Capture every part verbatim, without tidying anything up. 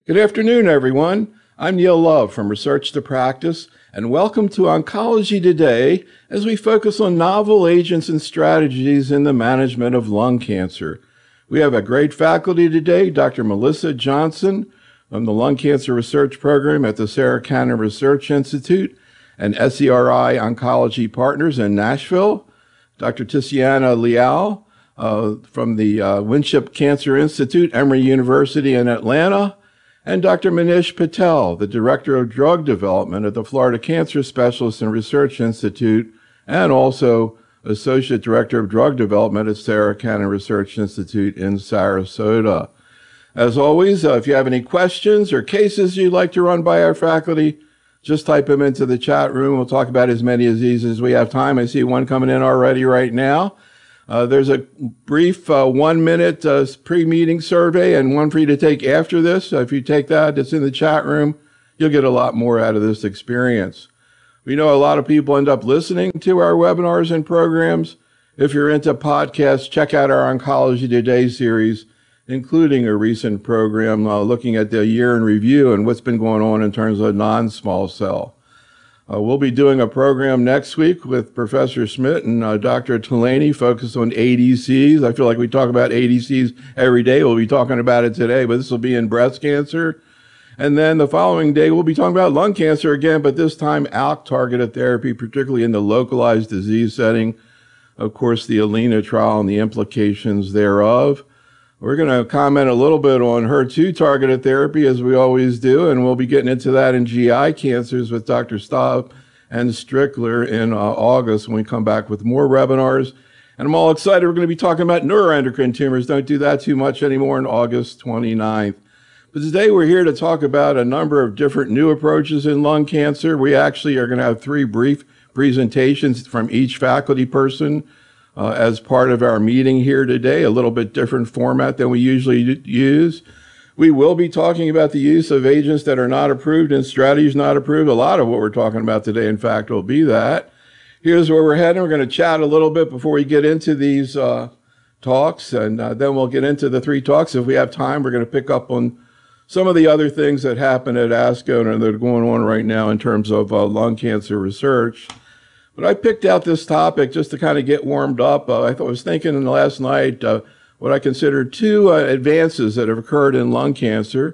Good afternoon, everyone. I'm Neil Love from Research to Practice, and welcome to Oncology Today as we focus on novel agents and strategies in the management of lung cancer. We have a great faculty today, Doctor Melissa Johnson from the Lung Cancer Research Program at the Sarah Cannon Research Institute and S E R I Oncology Partners in Nashville, Doctor Tiziana Leal uh, from the uh, Winship Cancer Institute, Emory University in Atlanta, and Doctor Manish Patel, the Director of Drug Development at the Florida Cancer Specialists and Research Institute, and also Associate Director of Drug Development at Sarah Cannon Research Institute in Sarasota. As always, uh, if you have any questions or cases you'd like to run by our faculty, just type them into the chat room. We'll talk about as many of these as we have time. I see one coming in already right now. Uh, there's a brief uh, one-minute uh, pre-meeting survey and one for you to take after this. So if you take that, it's in the chat room, you'll get a lot more out of this experience. We know a lot of people end up listening to our webinars and programs. If you're into podcasts, check out our Oncology Today series, including a recent program uh, looking at the year in review and what's been going on in terms of non-small cell. Uh, we'll be doing a program next week with Professor Schmidt and uh, Doctor Tolaney focused on A D Cs. I feel like we talk about A D Cs every day. We'll be talking about it today, but this will be in breast cancer. And then the following day, we'll be talking about lung cancer again, but this time A L K-targeted therapy, particularly in the localized disease setting. Of course, the ALINA trial and the implications thereof. We're going to comment a little bit on H E R two targeted therapy, as we always do, and we'll be getting into that in G I cancers with Doctor Staub and Strickler in uh, August when we come back with more webinars. And I'm all excited. We're going to be talking about neuroendocrine tumors. Don't do that too much anymore on August twenty-ninth. But today we're here to talk about a number of different new approaches in lung cancer. We actually are going to have three brief presentations from each faculty person Uh, as part of our meeting here today, a little bit different format than we usually use. We will be talking about the use of agents that are not approved and strategies not approved. A lot of what we're talking about today, in fact, will be that. Here's where we're heading. We're going to chat a little bit before we get into these uh, talks, and uh, then we'll get into the three talks. If we have time, we're going to pick up on some of the other things that happened at ASCO and that are going on right now in terms of uh, lung cancer research. But I picked out this topic just to kind of get warmed up. Uh, I, thought, I was thinking last night uh, what I consider two uh, advances that have occurred in lung cancer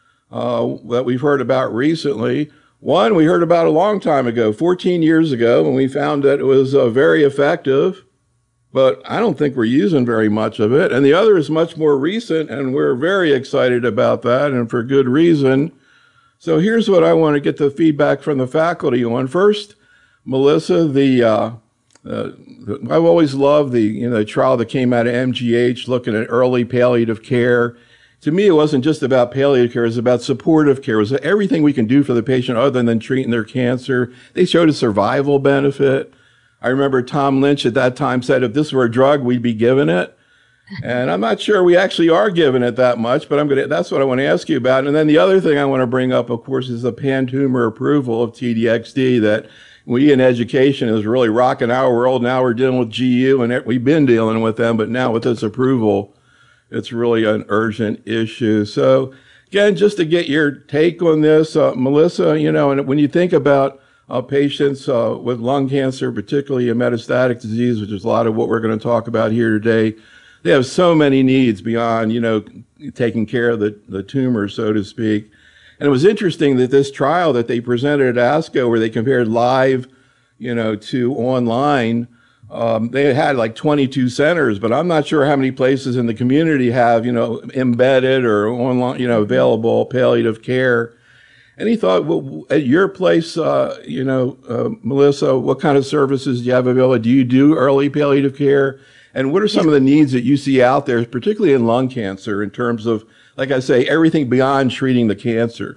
uh, that we've heard about recently. One we heard about a long time ago, fourteen years ago, when we found that it was uh, very effective, but I don't think we're using very much of it. And the other is much more recent, and we're very excited about that, and for good reason. So here's what I want to get the feedback from the faculty on. First, Melissa, the uh, uh, I've always loved the you know trial that came out of M G H looking at early palliative care. To me, it wasn't just about palliative care; it was about supportive care. It was everything we can do for the patient other than treating their cancer. They showed a survival benefit. I remember Tom Lynch at that time said, "If this were a drug, we'd be giving it." And I'm not sure we actually are giving it that much, but I'm gonna. That's what I want to ask you about. And then the other thing I want to bring up, of course, is the pan-tumor approval of T D X D that we in education is really rocking our world. Now we're dealing with G U, and we've been dealing with them, but now with this approval, it's really an urgent issue. So again, just to get your take on this, uh, Melissa, you know, and when you think about uh, patients uh, with lung cancer, particularly a metastatic disease, which is a lot of what we're going to talk about here today, they have so many needs beyond, you know, taking care of the, the tumor, so to speak. And it was interesting that this trial that they presented at ASCO, where they compared live, you know, to online, um, they had like twenty-two centers, but I'm not sure how many places in the community have, you know, embedded or online, you know, available palliative care. And he thought, well, at your place, uh, you know, uh, Melissa, what kind of services do you have available? Do you do early palliative care? And what are some of the needs that you see out there, particularly in lung cancer, in terms of, like I say, everything beyond treating the cancer?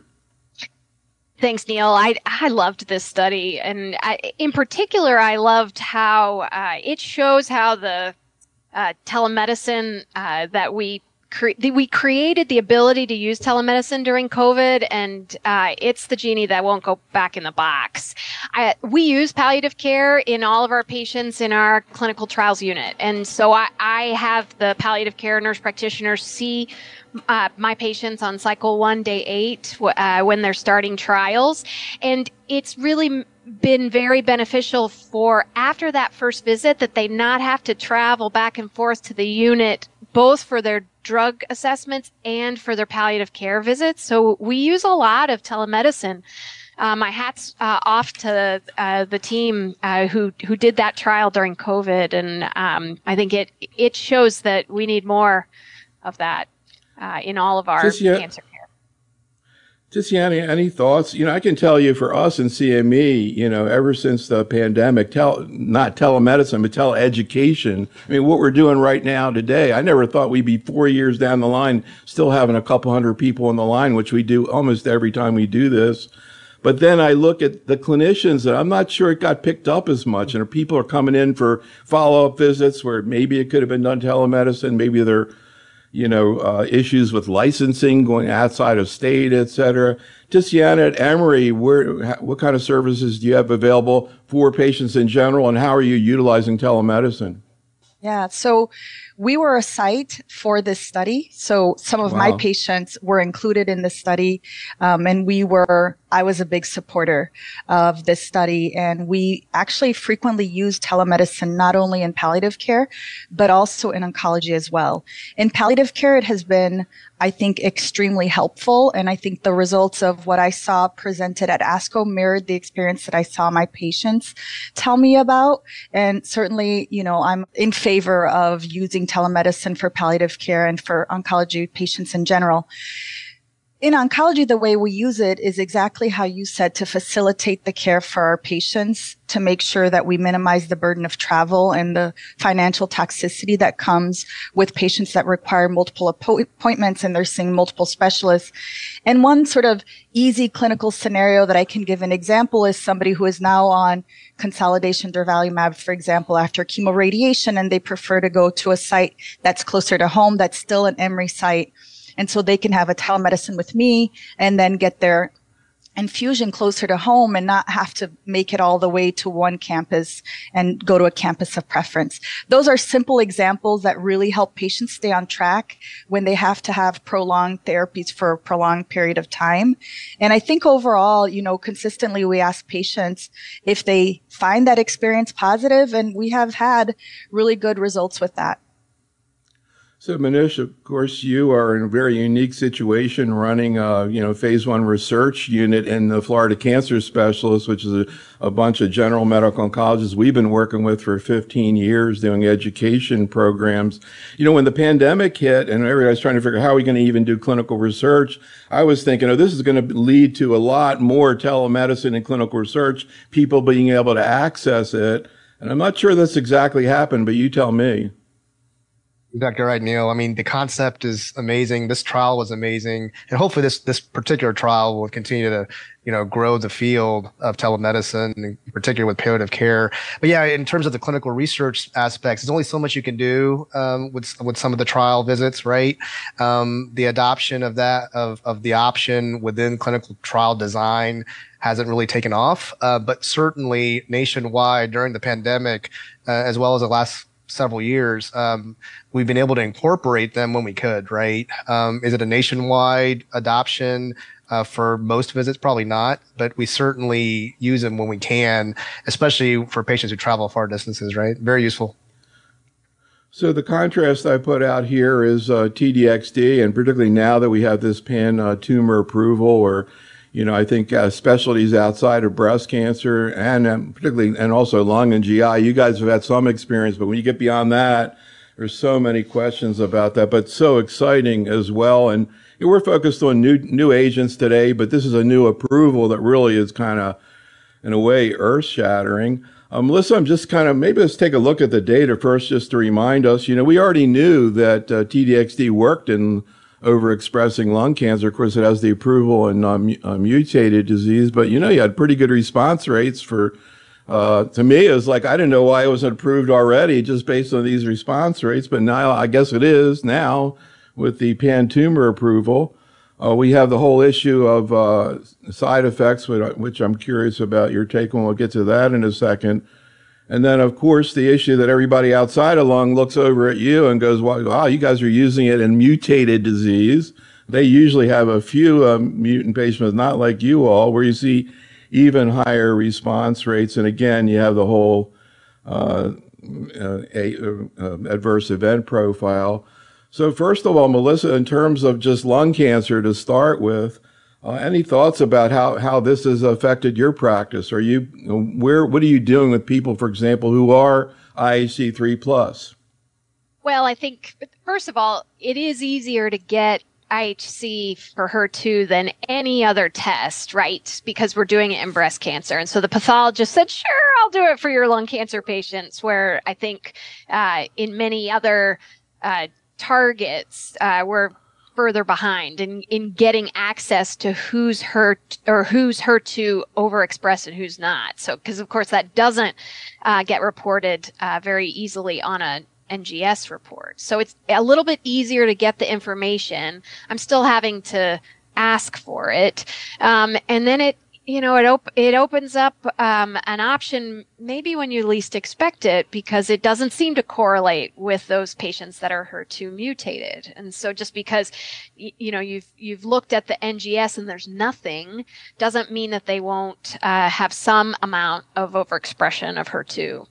Thanks, Neil. I I loved this study, and I, in particular, I loved how uh, it shows how the uh, telemedicine uh, that we cre- we created the ability to use telemedicine during COVID, and uh, it's the genie that won't go back in the box. I, we use palliative care in all of our patients in our clinical trials unit. And so I, I have the palliative care nurse practitioners see uh, my patients on cycle one, day eight, uh, when they're starting trials. And it's really been very beneficial for after that first visit that they not have to travel back and forth to the unit, both for their drug assessments and for their palliative care visits. So we use a lot of telemedicine. Uh, my hat's uh, off to uh, the team uh, who who did that trial during COVID, and um, I think it it shows that we need more of that uh, in all of our Tiziana, cancer care. Tiziana, any thoughts? You know, I can tell you for us in C M E, you know, ever since the pandemic, tel- not telemedicine, but teleeducation. I mean, what we're doing right now today, I never thought we'd be four years down the line still having a couple hundred people on the line, which we do almost every time we do this. But then I look at the clinicians, and I'm not sure it got picked up as much. And people are coming in for follow-up visits where maybe it could have been done telemedicine, maybe they're you know, uh, issues with licensing going outside of state, et cetera. Tiziana, at Emory, where, what kind of services do you have available for patients in general, and how are you utilizing telemedicine? Yeah, so we were a site for this study. So some of wow. my patients were included in this study. Um, and we were, I was a big supporter of this study. And we actually frequently use telemedicine, not only in palliative care, but also in oncology as well. In palliative care, it has been, I think, extremely helpful. And I think the results of what I saw presented at ASCO mirrored the experience that I saw my patients tell me about. And certainly, you know, I'm in favor of using telemedicine for palliative care and for oncology patients in general. In oncology, the way we use it is exactly how you said, to facilitate the care for our patients, to make sure that we minimize the burden of travel and the financial toxicity that comes with patients that require multiple appointments and they're seeing multiple specialists. And one sort of easy clinical scenario that I can give an example is somebody who is now on consolidation durvalumab, for example, after chemoradiation, and they prefer to go to a site that's closer to home, that's still an Emory site. And so they can have a telemedicine with me and then get their infusion closer to home and not have to make it all the way to one campus and go to a campus of preference. Those are simple examples that really help patients stay on track when they have to have prolonged therapies for a prolonged period of time. And I think overall, you know, consistently we ask patients if they find that experience positive, and we have had really good results with that. So, Manish, of course, you are in a very unique situation running a, you know, phase one research unit in the Florida Cancer Specialists, which is a, a bunch of general medical oncologists we've been working with for fifteen years doing education programs. You know, when the pandemic hit and everybody's trying to figure out how are we going to even do clinical research, I was thinking, oh, this is going to lead to a lot more telemedicine and clinical research, people being able to access it. And I'm not sure that's exactly happened, but you tell me. Exactly right, Neil. I mean, the concept is amazing. This trial was amazing. And hopefully this, this particular trial will continue to, you know, grow the field of telemedicine, in particular with palliative care. But yeah, in terms of the clinical research aspects, there's only so much you can do, um, with, with some of the trial visits, right? Um, the adoption of that, of, of the option within clinical trial design hasn't really taken off. Uh, but certainly nationwide during the pandemic, uh, as well as the last several years, um, we've been able to incorporate them when we could, right? Um, is it a nationwide adoption uh, for most visits? Probably not, but we certainly use them when we can, especially for patients who travel far distances, right? Very useful. So the contrast I put out here is uh, T D X D, and particularly now that we have this pan uh, tumor approval, or you know, I think uh, specialties outside of breast cancer and um, particularly, and also lung and G I, you guys have had some experience, but when you get beyond that, there's so many questions about that, but so exciting as well. And you know, we're focused on new, new agents today, but this is a new approval that really is kind of, in a way, earth shattering. Um, Melissa, I'm just kind of, maybe let's take a look at the data first, just to remind us, you know, we already knew that uh, T D X D worked in overexpressing lung cancer. Of course, it has the approval in uh, mu- uh, mutated disease, but you know, you had pretty good response rates for, uh, to me, it was like, I didn't know why it wasn't approved already just based on these response rates, but now I guess it is now with the pan-tumor approval. Uh, we have the whole issue of uh, side effects, which I'm curious about your take on. We'll get to that in a second. And then, of course, the issue that everybody outside of lung looks over at you and goes, wow, you guys are using it in mutated disease. They usually have a few um, mutant patients, not like you all, where you see even higher response rates. And again, you have the whole uh, uh, a, uh, adverse event profile. So first of all, Melissa, in terms of just lung cancer to start with, uh, any thoughts about how, how this has affected your practice? Are you, where, what are you doing with people, for example, who are I H C three plus? Well, I think, first of all, it is easier to get I H C for H E R two than any other test, right? Because we're doing it in breast cancer. And so the pathologist said, sure, I'll do it for your lung cancer patients, where I think uh, in many other uh, targets, uh, we're further behind in, in getting access to who's H E R two or who's H E R two overexpressed and who's not. So, because of course that doesn't uh, get reported uh, very easily on a N G S report. So it's a little bit easier to get the information. I'm still having to ask for it. Um, and then it, you know, it, op- it opens up um, an option maybe when you least expect it, because it doesn't seem to correlate with those patients that are H E R two mutated. And so just because, y- you know, you've, you've looked at the N G S and there's nothing, doesn't mean that they won't uh, have some amount of overexpression of H E R two.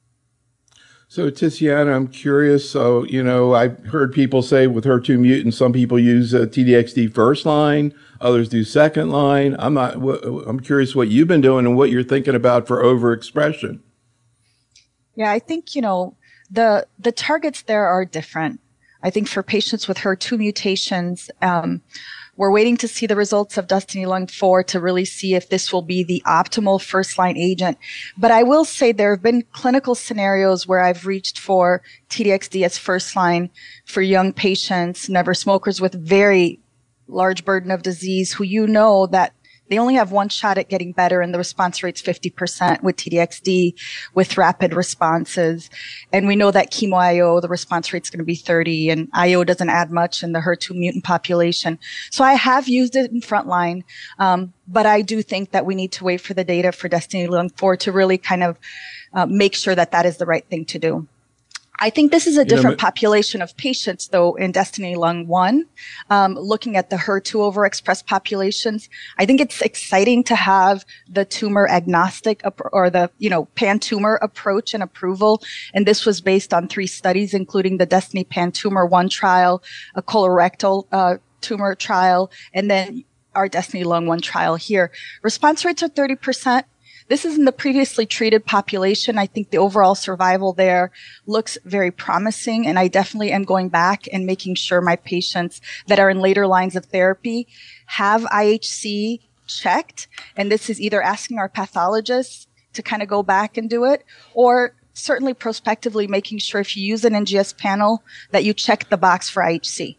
So, Tiziana, I'm curious. So, you know, I've heard people say with H E R two mutant, some people use uh, T D X D first line, others do second line. I'm not, w- I'm curious what you've been doing and what you're thinking about for overexpression. Yeah, I think, you know, the, the targets there are different. I think for patients with H E R two mutations, um, we're waiting to see the results of Destiny Lung four to really see if this will be the optimal first-line agent. But I will say there have been clinical scenarios where I've reached for T D X D as first-line for young patients, never smokers with very large burden of disease, who you know that they only have one shot at getting better, and the response rate's fifty percent with T D X D with rapid responses. And we know that chemo I O, the response rate's going to be thirty, and I O doesn't add much in the H E R two mutant population. So I have used it in frontline, um, but I do think that we need to wait for the data for Destiny Lung four to really kind of uh, make sure that that is the right thing to do. I think this is a different you know, population of patients, though, in Destiny Lung one, um, looking at the H E R two overexpressed populations. I think it's exciting to have the tumor agnostic or the, you know, pan-tumor approach and approval. And this was based on three studies, including the Destiny Pan-Tumor one trial, a colorectal uh, tumor trial, and then our Destiny Lung one trial here. Response rates are thirty percent. This is in the previously treated population. I think the overall survival there looks very promising, and I definitely am going back and making sure my patients that are in later lines of therapy have I H C checked. And this is either asking our pathologists to kind of go back and do it, or certainly prospectively making sure if you use an N G S panel that you check the box for I H C.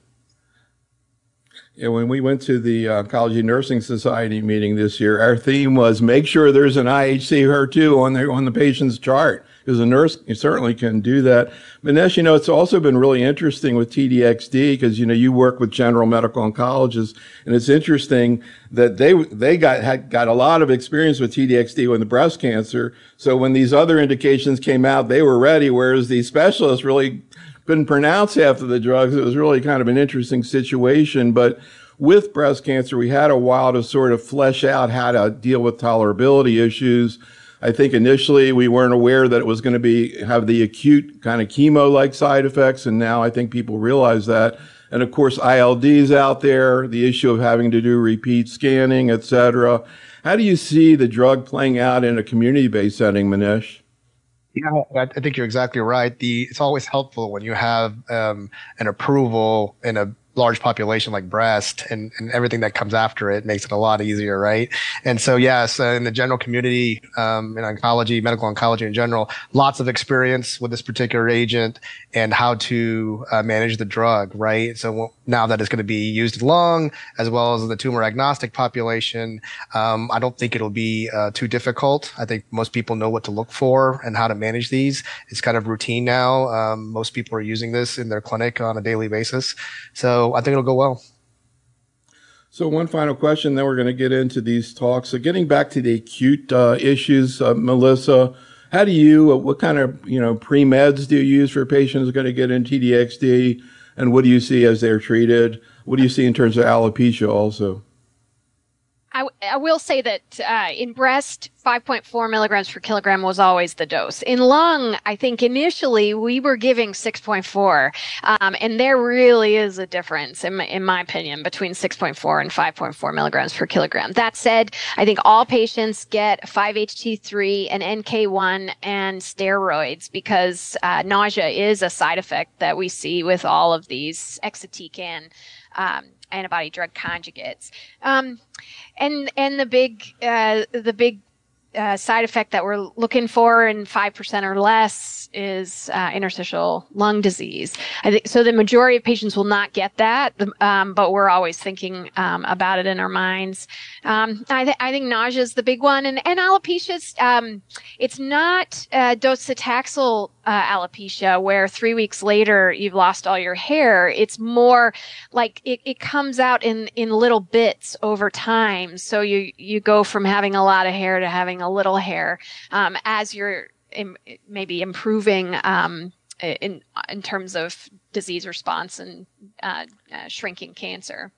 Yeah, when we went to the Oncology Nursing Society meeting this year, our theme was make sure there's an I H C H E R two on the, on the patient's chart, because a nurse certainly can do that. Manesh, you know, it's also been really interesting with T D X D, because, you know, you work with general medical oncologists, and it's interesting that they they got had got a lot of experience with T D X D with the breast cancer. So when these other indications came out, they were ready, whereas the specialists really couldn't pronounce half of the drugs. It was really kind of an interesting situation. But with breast cancer, we had a while to sort of flesh out how to deal with tolerability issues. I think initially we weren't aware that it was going to be have the acute kind of chemo-like side effects, and now I think people realize that. And of course, I L D's out there, the issue of having to do repeat scanning, et cetera. How do you see the drug playing out in a community-based setting, Manesh? Yeah, I think you're exactly right. The it's always helpful when you have um, an approval in a large population like breast, and, and everything that comes after it makes it a lot easier, right? And so, yes, uh, in the general community, um, in oncology, medical oncology in general, lots of experience with this particular agent and how to uh, manage the drug, right? So now that it's going to be used in lung as well as the tumor agnostic population, um, I don't think it'll be uh, too difficult. I think most people know what to look for and how to manage these. It's kind of routine now. Um, most people are using this in their clinic on a daily basis. So I think it'll go well. So one final question, then we're going to get into these talks. So getting back to the acute uh, issues, uh, Melissa, how do you, uh, what kind of, you know, pre-meds do you use for patients who are going to get in T D X D? And what do you see as they're treated? What do you see in terms of alopecia also? I, I will say that uh, in breast, five point four milligrams per kilogram was always the dose. In lung, I think initially we were giving six point four, um, and there really is a difference, in my, in my opinion, between six point four and five point four milligrams per kilogram. That said, I think all patients get five H T three and N K one and steroids because uh, nausea is a side effect that we see with all of these exatecan um antibody drug conjugates. Um, and, and the big, uh, the big, uh, side effect that we're looking for in five percent or less is, uh, interstitial lung disease. I think, so the majority of patients will not get that, um, but we're always thinking, um, about it in our minds. Um, I, th- I think nausea is the big one, and, and alopecia, um, it's not, uh, docetaxel, uh, alopecia where three weeks later you've lost all your hair. It's more like it, it comes out in, in little bits over time. So you, you go from having a lot of hair to having a little hair, um, as you're im- maybe improving, um, in, in terms of disease response and, uh, uh shrinking cancer.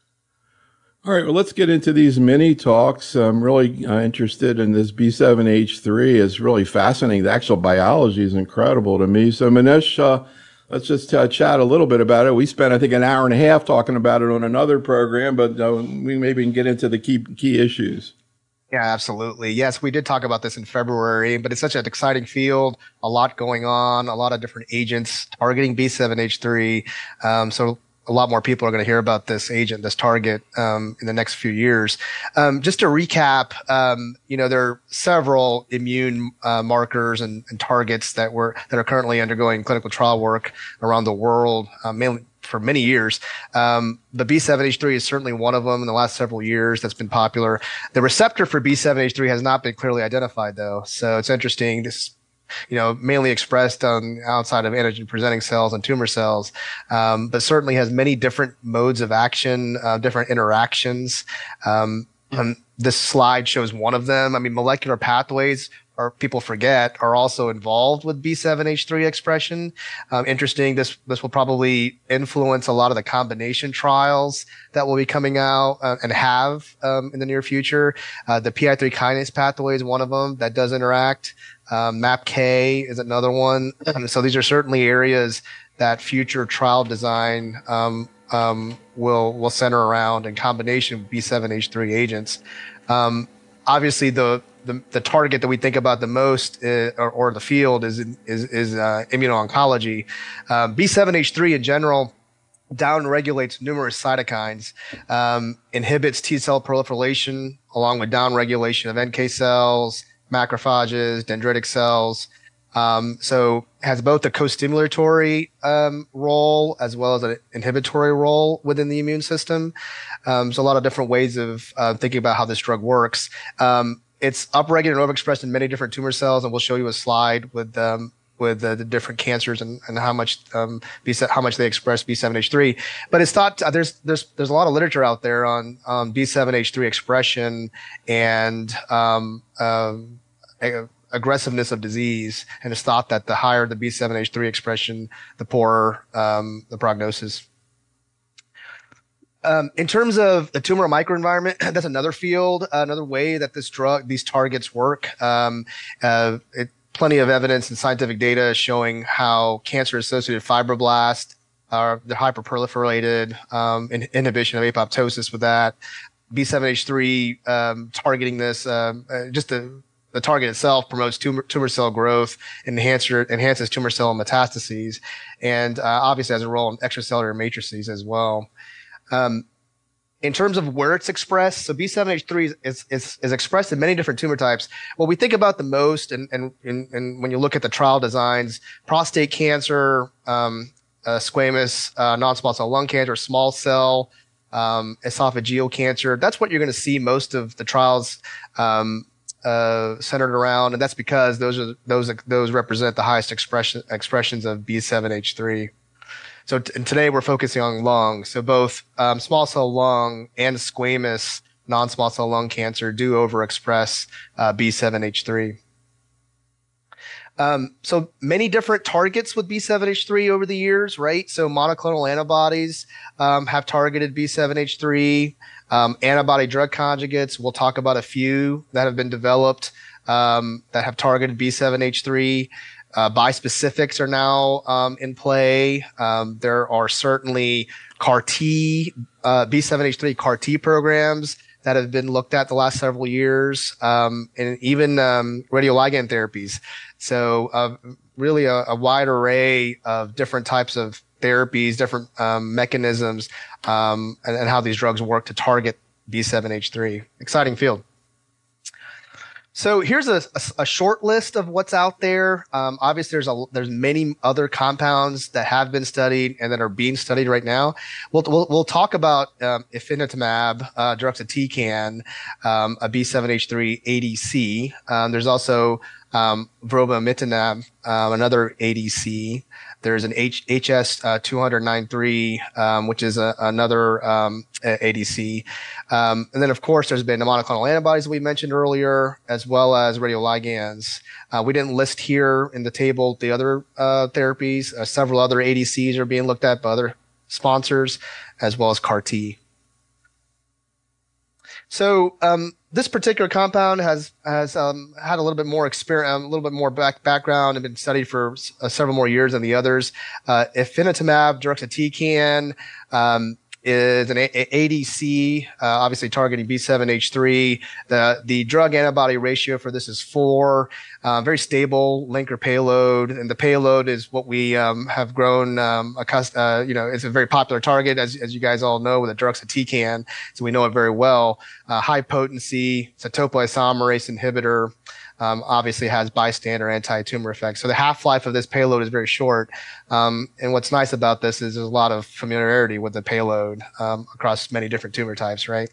All right, well, let's get into these mini talks. I'm really uh, interested in this B seven H three. It's really fascinating. The actual biology is incredible to me. So, Manish, uh, let's just uh, chat a little bit about it. We spent, I think, an hour and a half talking about it on another program, but uh, we maybe can get into the key key issues. Yeah, absolutely. Yes, we did talk about this in February, but it's such an exciting field, a lot going on, a lot of different agents targeting B seven H three. Um, so a lot more people are going to hear about this agent, this target, um, in the next few years. Um, just to recap, um, you know, there are several immune uh, markers and, and targets that were that are currently undergoing clinical trial work around the world, uh, mainly for many years. Um, the B seven H three is certainly one of them in the last several years that's been popular. The receptor for B seven H three has not been clearly identified, though. So it's interesting. This you know, mainly expressed on outside of antigen presenting cells and tumor cells, um, but certainly has many different modes of action, uh, different interactions. Um, and this slide shows one of them. I mean, molecular pathways, or people forget, are also involved with B seven H three expression. Um, interesting. This, this will probably influence a lot of the combination trials that will be coming out uh, and have, um, in the near future. Uh, the P I three kinase pathway is one of them that does interact. Um, MAPK is another one. So these are certainly areas that future trial design, um, um, will, will center around in combination with B seven H three agents. Um, obviously the, The, the target that we think about the most, uh, or, or the field is is, is uh, immuno-oncology. Um, B seven H three in general downregulates numerous cytokines, um, inhibits T cell proliferation, along with downregulation of N K cells, macrophages, dendritic cells. Um, so has both a co-stimulatory um, role as well as an inhibitory role within the immune system. Um, so a lot of different ways of uh, thinking about how this drug works. Um, It's upregulated and overexpressed in many different tumor cells, and we'll show you a slide with um, with uh, the different cancers and, and how much um, B, how much they express B seven H three. But it's thought uh, there's there's there's a lot of literature out there on um, B seven H three expression and um, uh, aggressiveness of disease, and it's thought that the higher the B seven H three expression, the poorer um, the prognosis. Um, in terms of the tumor microenvironment, that's another field, uh, another way that this drug, these targets work. Um, uh, it, plenty of evidence and scientific data showing how cancer-associated fibroblasts are they're hyperproliferated, um, in, inhibition of apoptosis with that. B seven H three um, targeting this, um, uh, just a the target itself promotes tumor, tumor cell growth, enhancer, enhances tumor cell metastases, and uh, obviously has a role in extracellular matrices as well. Um, in terms of where it's expressed, so B seven H three is, is, is expressed in many different tumor types. What we think about the most, and, and, and, and when you look at the trial designs, prostate cancer, um, uh, squamous uh, non-small cell lung cancer, small cell, um, esophageal cancer, that's what you're going to see most of the trials um, Uh, centered around, and that's because those are those those represent the highest expression expressions of B seven H three. So t- and today we're focusing on lung. So both um, small cell lung and squamous non-small cell lung cancer do overexpress uh, B seven H three. Um, so many different targets with B seven H three over the years, right? So monoclonal antibodies um, have targeted B seven H three. Um, antibody drug conjugates, we'll talk about a few that have been developed um, that have targeted B seven H three. Uh, bispecifics are now um, in play. Um, there are certainly C A R T, uh, B seven H three C A R T programs that have been looked at the last several years, um, and even um, radioligand therapies. So uh, really a, a wide array of different types of therapies, different um, mechanisms, um, and, and how these drugs work to target B seven H three. Exciting field. So here's a, a, a short list of what's out there. Um, obviously, there's a there's many other compounds that have been studied and that are being studied right now. We'll we'll, we'll talk about um, ifinatamab, uh, deruxtecan, um, a B seven H three A D C. Um, there's also um, vobramitamab, um, another A D C. There's an H, HS uh, two ninety-three, um, which is a, another um, A D C. Um, and then, of course, there's been the monoclonal antibodies that we mentioned earlier, as well as radioligands. Uh, we didn't list here in the table the other uh, therapies. Uh, several other A D Cs are being looked at by other sponsors, as well as C A R T. So um, this particular compound has has um, had a little bit more experience, um, a little bit more back, background, and been studied for uh, several more years than the others. Uh, ifinatamab deruxtecan um, is an a- a- ADC, uh, obviously targeting B seven H three. The the drug antibody ratio for this is four. Uh, very stable linker payload, and the payload is what we um, have grown. Um, accust- uh, you know, it's a very popular target, as as you guys all know, with the deruxtecan, so we know it very well. Uh, high potency, it's a topoisomerase inhibitor. Um, obviously has bystander anti-tumor effects. So the half-life of this payload is very short. Um, and what's nice about this is there's a lot of familiarity with the payload um, across many different tumor types, right?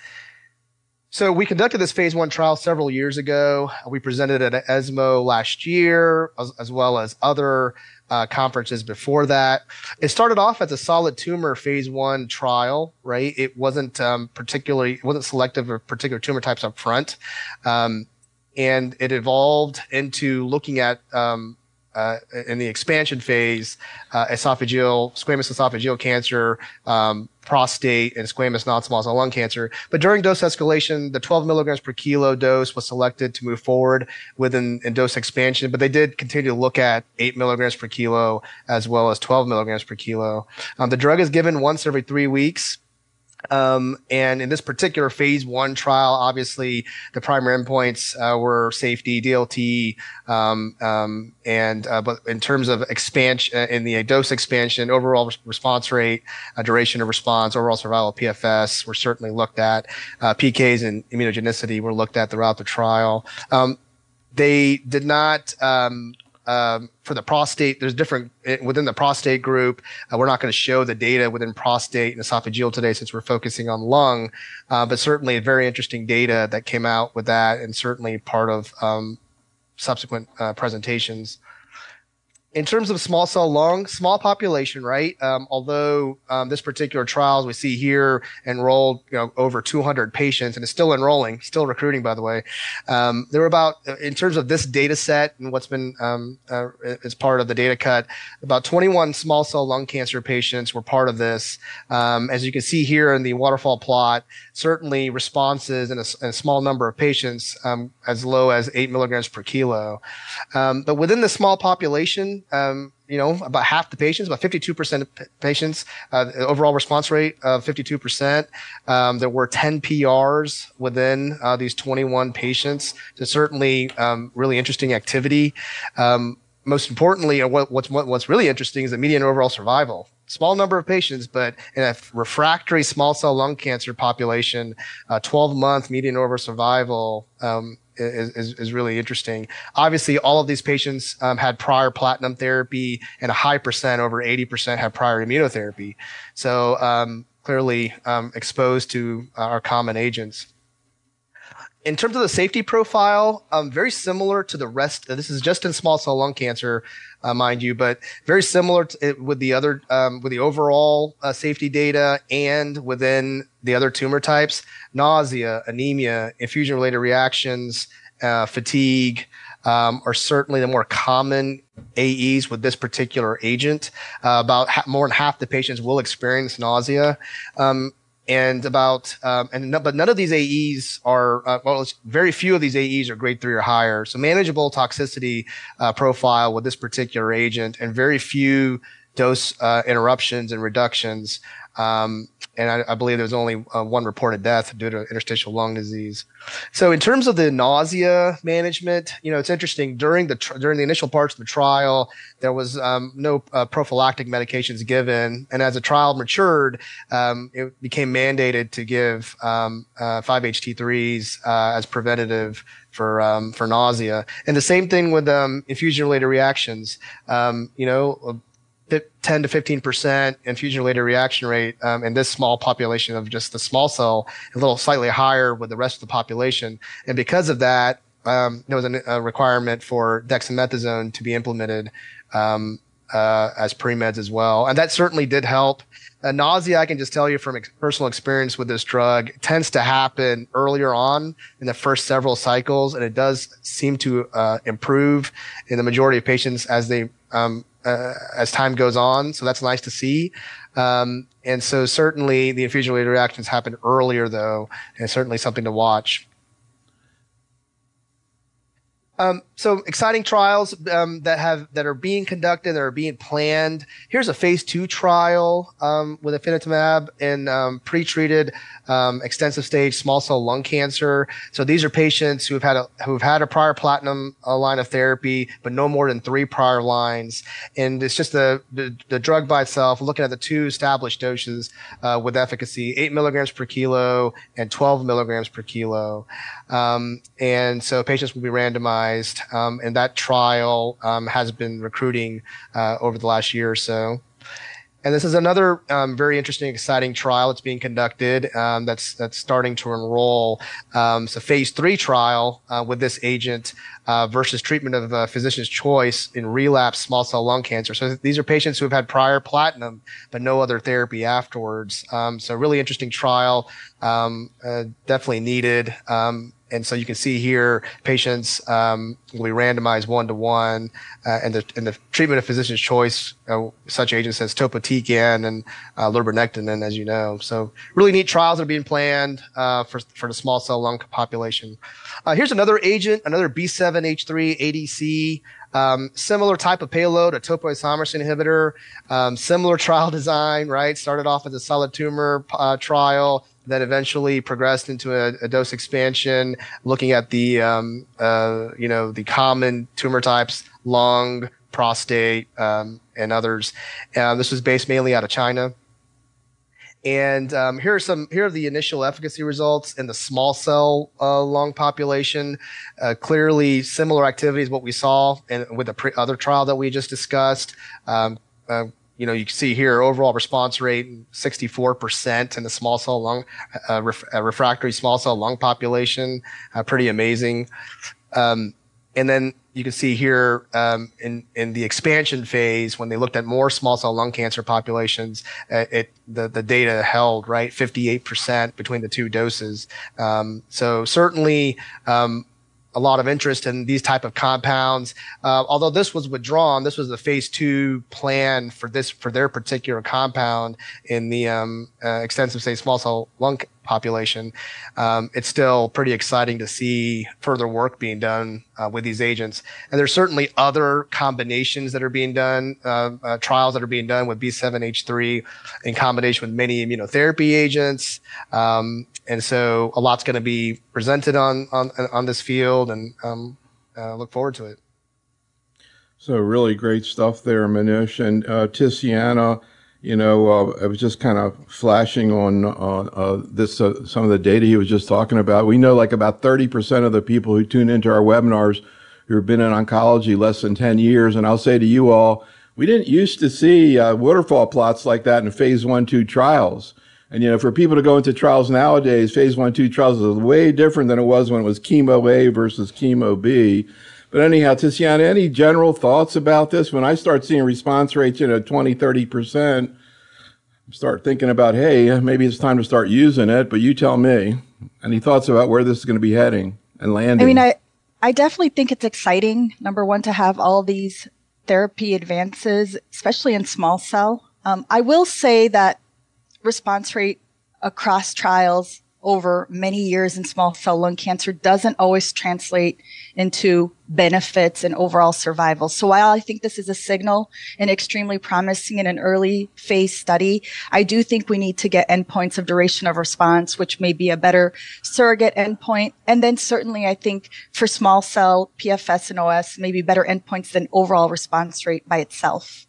So we conducted this phase one trial several years ago. We presented it at ESMO last year, as, as well as other uh, conferences before that. It started off as a solid tumor phase one trial, right? It wasn't um, particularly, it wasn't selective for particular tumor types up front. Um, and it evolved into looking at um, Uh, in the expansion phase, uh, esophageal, squamous esophageal cancer, um, prostate, and squamous non-small cell lung cancer. But during dose escalation, the twelve milligrams per kilo dose was selected to move forward within in dose expansion, but they did continue to look at eight milligrams per kilo as well as twelve milligrams per kilo. Um, the drug is given once every three weeks. Um, and in this particular phase one trial, obviously the primary endpoints uh, were safety, D L T, um, um, and uh, but in terms of expansion, uh, in the dose expansion, overall response rate, uh, duration of response, overall survival, P F S were certainly looked at. Uh, P Ks and immunogenicity were looked at throughout the trial. Um, they did not. Um, Um, for the prostate, there's different within the prostate group. Uh, we're not going to show the data within prostate and esophageal today since we're focusing on lung, uh, but certainly very interesting data that came out with that, and certainly part of um, subsequent uh, presentations. In terms of small cell lung, small population, right? Um, although um, this particular trial, as we see here, enrolled you know over two hundred patients, and is still enrolling, still recruiting, by the way. Um, there were about, in terms of this data set and what's been um, uh, as part of the data cut, about twenty-one small cell lung cancer patients were part of this. Um, as you can see here in the waterfall plot, certainly responses in a, in a small number of patients, um, as low as eight milligrams per kilo. Um, but within the small population, um, you know, about half the patients, about fifty-two percent of patients, uh, the overall response rate of fifty-two percent. Um, there were ten P Rs within uh, these twenty-one patients. So certainly um, really interesting activity. Um, most importantly, what, what's, what, what's really interesting is the median overall survival. Small number of patients, but in a refractory small cell lung cancer population, uh, twelve month median overall survival um, is, is, is really interesting. Obviously, all of these patients um, had prior platinum therapy, and a high percent, over eighty percent, had prior immunotherapy. So um, clearly um, exposed to our common agents. In terms of the safety profile, um, very similar to the rest. This is just in small cell lung cancer, uh, mind you, but very similar to it with the other, um, with the overall uh, safety data and within the other tumor types. Nausea, anemia, infusion-related reactions, uh, fatigue um, are certainly the more common A Es with this particular agent. Uh, about ha- more than half the patients will experience nausea. Um, And about, um, and no, but none of these A Es are, uh, well, very few of these A Es are grade three or higher. So manageable toxicity uh, profile with this particular agent, and very few dose uh, interruptions and reductions. Um, and I, I believe there was only uh, one reported death due to interstitial lung disease. So in terms of the nausea management, you know, it's interesting. During the tr- during the initial parts of the trial, there was um, no uh, prophylactic medications given, and as the trial matured, um, it became mandated to give um, uh, five H T threes uh, as preventative for um, for nausea. And the same thing with um, infusion-related reactions. Um, you know. ten to fifteen percent infusion-related reaction rate um, in this small population of just the small cell, a little slightly higher with the rest of the population. And because of that, um, there was a, a requirement for dexamethasone to be implemented um, uh, as pre-meds as well. And that certainly did help. Uh, nausea, I can just tell you from ex- personal experience with this drug, tends to happen earlier on in the first several cycles, and it does seem to uh, improve in the majority of patients as they um, Uh, as time goes on. So that's nice to see. Um, and so certainly the infusion-related reactions happen earlier, though, and certainly something to watch. Um, so exciting trials um, that have that are being conducted, that are being planned. Here's a phase two trial um, with ifinatamab in um, pre-treated um, extensive stage small cell lung cancer. So these are patients who've had a who've had a prior platinum uh, line of therapy, but no more than three prior lines. And it's just the the, the drug by itself. Looking at the two established doses uh, with efficacy: eight milligrams per kilo and twelve milligrams per kilo. Um, and so patients will be randomized. Um, and that trial um, has been recruiting uh, over the last year or so. And this is another um, very interesting, exciting trial that's being conducted um, that's that's starting to enroll. Um, it's a phase three trial uh, with this agent uh, versus treatment of uh, physician's choice in relapsed small cell lung cancer. So these are patients who have had prior platinum but no other therapy afterwards. Um, so really interesting trial, um, uh, definitely needed. Um, And so you can see here, patients um, will be randomized one to one, uh, and the and the treatment of physician's choice, uh, such agents as topotecan and uh, lurbinectedin, as you know. So really neat trials that are being planned uh, for for the small cell lung population. Uh, here's another agent, another B seven H three A D C. Um, similar type of payload, a topoisomerase inhibitor. Um, similar trial design, right? Started off as a solid tumor uh, trial, that eventually progressed into a, a dose expansion, looking at the, um, uh, you know, the common tumor types, lung, prostate, um, and others. Uh, this was based mainly out of China. And um, here are some. Here are the initial efficacy results in the small cell uh, lung population. Uh, clearly, similar activities what we saw in, with the pre- other trial that we just discussed. Um, uh, You know, you can see here overall response rate sixty-four percent in the small cell lung, uh, ref, uh, refractory small cell lung population. Uh, pretty amazing. Um, and then you can see here um, in in the expansion phase, when they looked at more small cell lung cancer populations, uh, it the the data held right fifty-eight percent between the two doses. Um, so certainly. Um, A lot of interest in these type of compounds. Uh, although this was withdrawn, this was the phase two plan for this for their particular compound in the um, uh, extensive stage small cell lung population. Um, it's still pretty exciting to see further work being done uh, with these agents. And there's certainly other combinations that are being done, uh, uh, trials that are being done with B seven H three in combination with many immunotherapy agents. Um, and so a lot's going to be presented on, on, on this field, and um, uh, look forward to it. So really great stuff there, Manish. And uh, Tiziana, you know, uh, I was just kind of flashing on uh, uh, this, uh, some of the data he was just talking about. We know like about thirty percent of the people who tune into our webinars who have been in oncology less than ten years. And I'll say to you all, we didn't used to see uh, waterfall plots like that in phase one, two trials. And, you know, for people to go into trials nowadays, phase one, two trials is way different than it was when it was chemo A versus chemo B. But anyhow, Tiziana, any general thoughts about this? When I start seeing response rates, you know, twenty, thirty percent, start thinking about, hey, maybe it's time to start using it. But you tell me, any thoughts about where this is going to be heading and landing? I mean, I, I definitely think it's exciting, number one, to have all these therapy advances, especially in small cell. Um, I will say that response rate across trials over many years in small cell lung cancer doesn't always translate into benefits and overall survival. So while I think this is a signal and extremely promising in an early phase study, I do think we need to get endpoints of duration of response, which may be a better surrogate endpoint. And then certainly I think for small cell P F S and O S, maybe better endpoints than overall response rate by itself.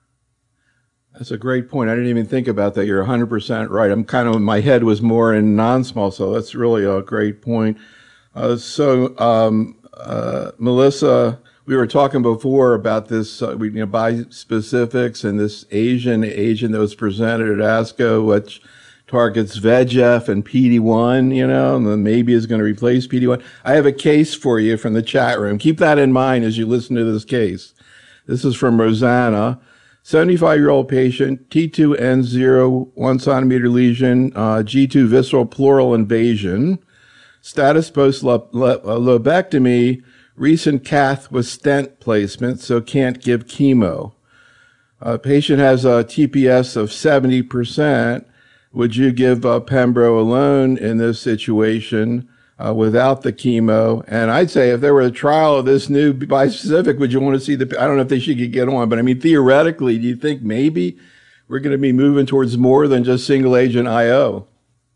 That's a great point. I didn't even think about that. You're one hundred percent right. I'm kind of, my head was more in non-small cell. That's really a great point. Uh, so, um, uh, Melissa, we were talking before about this, uh, you know, bispecifics and this Asian agent that was presented at ASCO, which targets V E G F and P D one, you know, and then maybe is going to replace P D one. I have a case for you from the chat room. Keep that in mind as you listen to this case. This is from Rosanna. seventy-five-year-old patient, T two N zero, one centimeter lesion, uh, G two visceral pleural invasion, status post-lobectomy, recent cath with stent placement, so can't give chemo. Uh, patient has a T P S of seventy percent. Would you give uh, Pembro alone in this situation uh, without the chemo? And I'd say if there were a trial of this new bispecific, would you want to see the, I don't know if they should get on, but I mean, theoretically, do you think maybe we're going to be moving towards more than just single agent I O?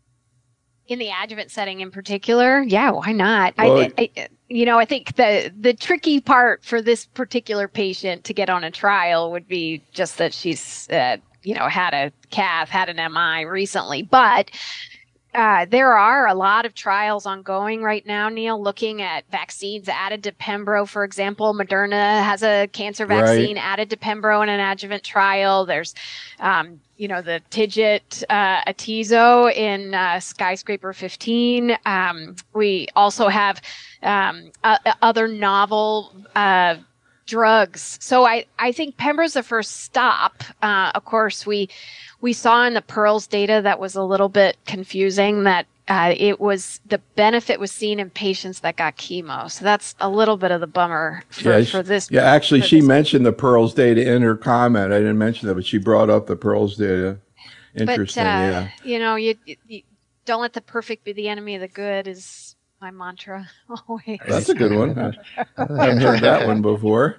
In the adjuvant setting in particular, yeah, why not? Well, I, I, you know, I think the the tricky part for this particular patient to get on a trial would be just that she's, uh, you know, had a cath, had an M I recently, but Uh, there are a lot of trials ongoing right now, Neil, looking at vaccines added to Pembro, for example. Moderna has a cancer vaccine right. added to Pembro in an adjuvant trial. There's, um, you know, the TIGIT uh, Atezo in uh, Skyscraper fifteen. Um, we also have um, uh, other novel uh drugs. So I, I think Pembro's the first stop. Uh, of course, we we saw in the PEARLS data that was a little bit confusing that uh, it was the benefit was seen in patients that got chemo. So that's a little bit of the bummer for, yeah, for this. Yeah, actually, she this. mentioned the PEARLS data in her comment. I didn't mention that, but she brought up the PEARLS data. Interesting, but, uh, yeah. You know, you, you don't let the perfect be the enemy of the good is my mantra always. That's a good one. I haven't heard that one before.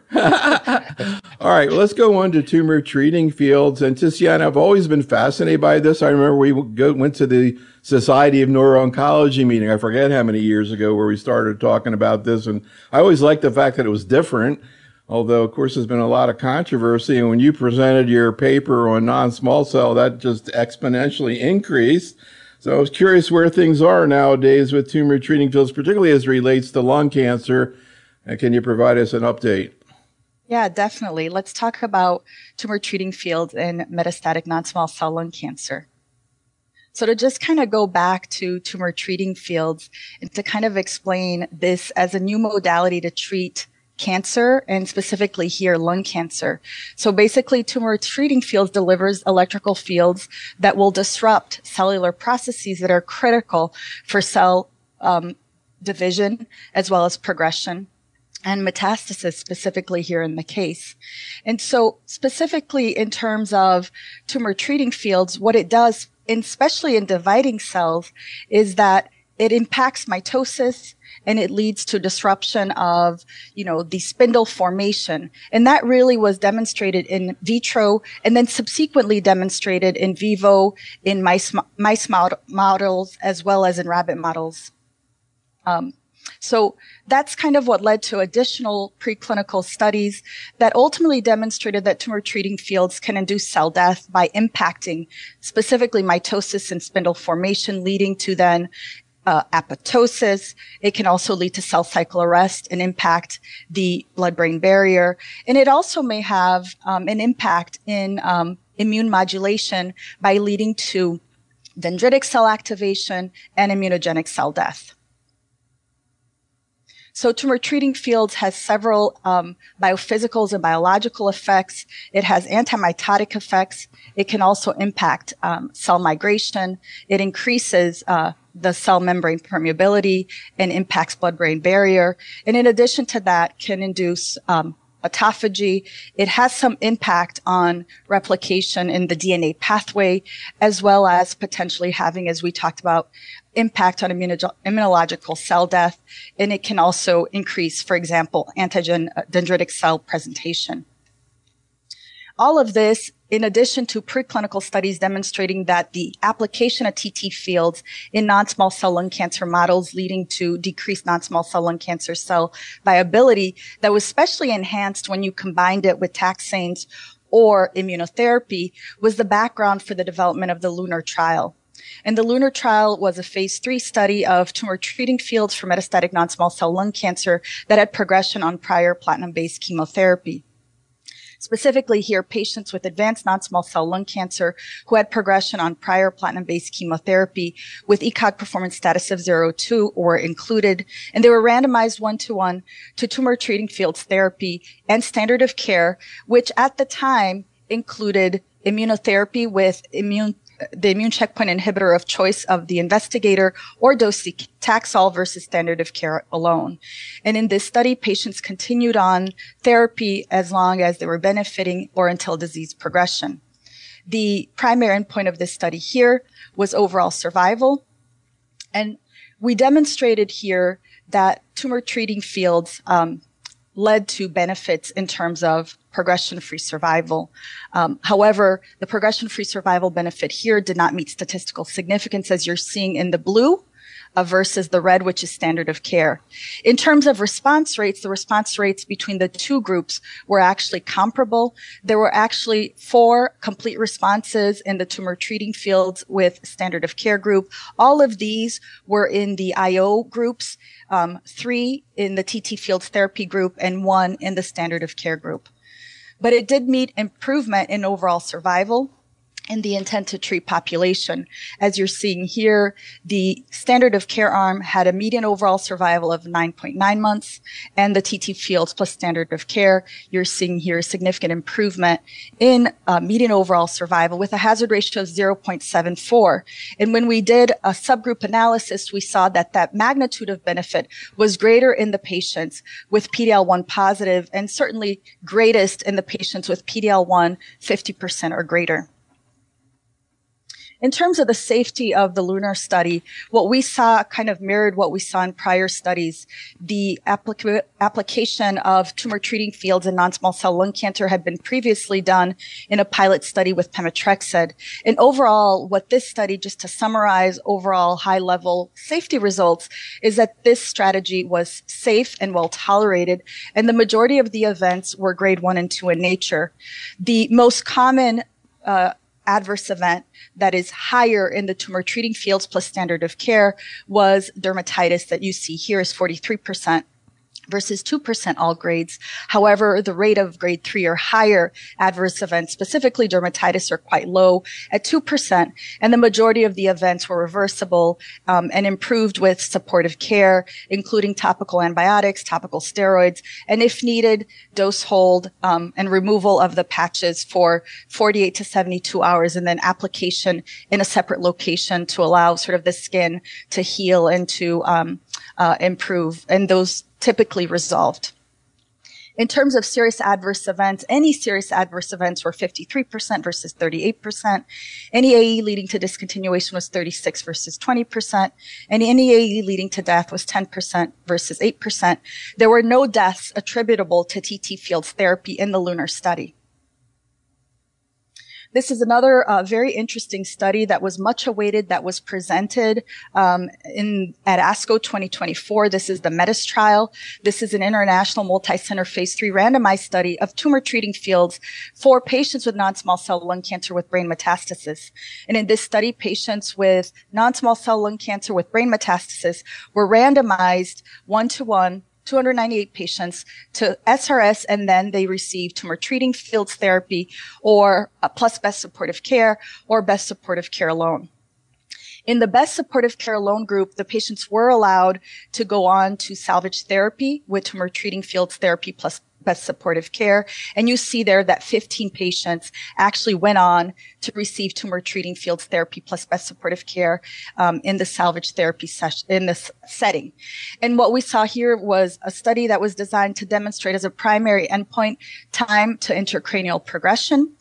All right, well, let's go on to tumor treating fields. And Tiziana, I've always been fascinated by this. I remember we go, went to the Society of Neuro-Oncology meeting, I forget how many years ago, where we started talking about this. And I always liked the fact that it was different, although, of course, there's been a lot of controversy. And when you presented your paper on non-small cell, that just exponentially increased. So I was curious where things are nowadays with tumor treating fields, particularly as it relates to lung cancer. And can you provide us an update? Yeah, definitely. Let's talk about tumor treating fields in metastatic non-small cell lung cancer. So to just kind of go back to tumor treating fields and to kind of explain this as a new modality to treat cancer, and specifically here, lung cancer. So basically, tumor treating fields delivers electrical fields that will disrupt cellular processes that are critical for cell um, division as well as progression and metastasis, specifically here in the case. And so specifically in terms of tumor treating fields, what it does especially in dividing cells, is that it impacts mitosis and it leads to disruption of, you know, the spindle formation. And that really was demonstrated in vitro and then subsequently demonstrated in vivo in mice, mice models as well as in rabbit models. Um, So that's kind of what led to additional preclinical studies that ultimately demonstrated that tumor treating fields can induce cell death by impacting specifically mitosis and spindle formation, leading to then uh, apoptosis. It can also lead to cell cycle arrest and impact the blood-brain barrier. And it also may have um, an impact in um, immune modulation by leading to dendritic cell activation and immunogenic cell death. So tumor treating fields has several um, biophysicals and biological effects. It has antimitotic effects. It can also impact um, cell migration. It increases uh, the cell membrane permeability and impacts blood-brain barrier. And in addition to that, can induce um, autophagy. It has some impact on replication in the D N A pathway, as well as potentially having, as we talked about, impact on immuno- immunological cell death. And it can also increase, for example, antigen uh, dendritic cell presentation. All of this, in addition to preclinical studies demonstrating that the application of T T fields in non-small cell lung cancer models leading to decreased non-small cell lung cancer cell viability, that was especially enhanced when you combined it with taxanes or immunotherapy, was the background for the development of the LUNAR trial. And the LUNAR trial was a phase three study of tumor treating fields for metastatic non-small cell lung cancer that had progression on prior platinum-based chemotherapy. Specifically here, patients with advanced non-small cell lung cancer who had progression on prior platinum-based chemotherapy with E C O G performance status of zero two were included, and they were randomized one-to-one to tumor treating fields therapy and standard of care, which at the time included immunotherapy with immune the immune checkpoint inhibitor of choice of the investigator, or docetaxel versus standard of care alone. And in this study, patients continued on therapy as long as they were benefiting or until disease progression. The primary endpoint of this study here was overall survival. And we demonstrated here that tumor treating fields um, led to benefits in terms of progression-free survival. Um, however, the progression-free survival benefit here did not meet statistical significance, as you're seeing in the blue uh, versus the red, which is standard of care. In terms of response rates, the response rates between the two groups were actually comparable. There were actually four complete responses in the tumor treating fields with standard of care group. All of these were in the I O groups, um, three in the T T fields therapy group, and one in the standard of care group. But it did meet improvement in overall survival in the intent to treat population. As you're seeing here, the standard of care arm had a median overall survival of nine point nine months, and the T T fields plus standard of care, you're seeing here a significant improvement in uh, median overall survival with a hazard ratio of zero point seven four. And when we did a subgroup analysis, we saw that that magnitude of benefit was greater in the patients with P D L one positive, and certainly greatest in the patients with P D L one fifty percent or greater. In terms of the safety of the LUNAR study, what we saw kind of mirrored what we saw in prior studies. The applica- application of tumor treating fields in non-small cell lung cancer had been previously done in a pilot study with pemetrexed. And overall, what this study, just to summarize overall high-level safety results, is that this strategy was safe and well tolerated, and the majority of the events were grade one and two in nature. The most common uh, adverse event that is higher in the tumor treating fields plus standard of care was dermatitis that you see here is forty-three percent versus two percent all grades. However, the rate of grade three or higher adverse events, specifically dermatitis, are quite low at two percent, and the majority of the events were reversible um, and improved with supportive care, including topical antibiotics, topical steroids, and if needed, dose hold um, and removal of the patches for forty-eight to seventy-two hours, and then application in a separate location to allow sort of the skin to heal and to um, uh, improve, and those typically resolved. In terms of serious adverse events, any serious adverse events were fifty-three percent versus thirty-eight percent. Any A E leading to discontinuation was thirty-six versus twenty percent. And any A E leading to death was ten percent versus eight percent. There were no deaths attributable to T T Fields therapy in the LUNAR study. This is another uh, very interesting study that was much awaited, that was presented um, in at ASCO twenty twenty-four. This is the METIS trial. This is an international multi-center phase three randomized study of tumor treating fields for patients with non-small cell lung cancer with brain metastasis. And in this study, patients with non-small cell lung cancer with brain metastasis were randomized one-to-one two hundred ninety-eight patients to S R S, and then they received tumor treating fields therapy or uh, plus best supportive care or best supportive care alone. In the best supportive care alone group, the patients were allowed to go on to salvage therapy with tumor treating fields therapy plus best supportive care. And you see there that fifteen patients actually went on to receive tumor treating fields therapy plus best supportive care um, in the salvage therapy session, in this setting. And what we saw here was a study that was designed to demonstrate as a primary endpoint time to intracranial progression.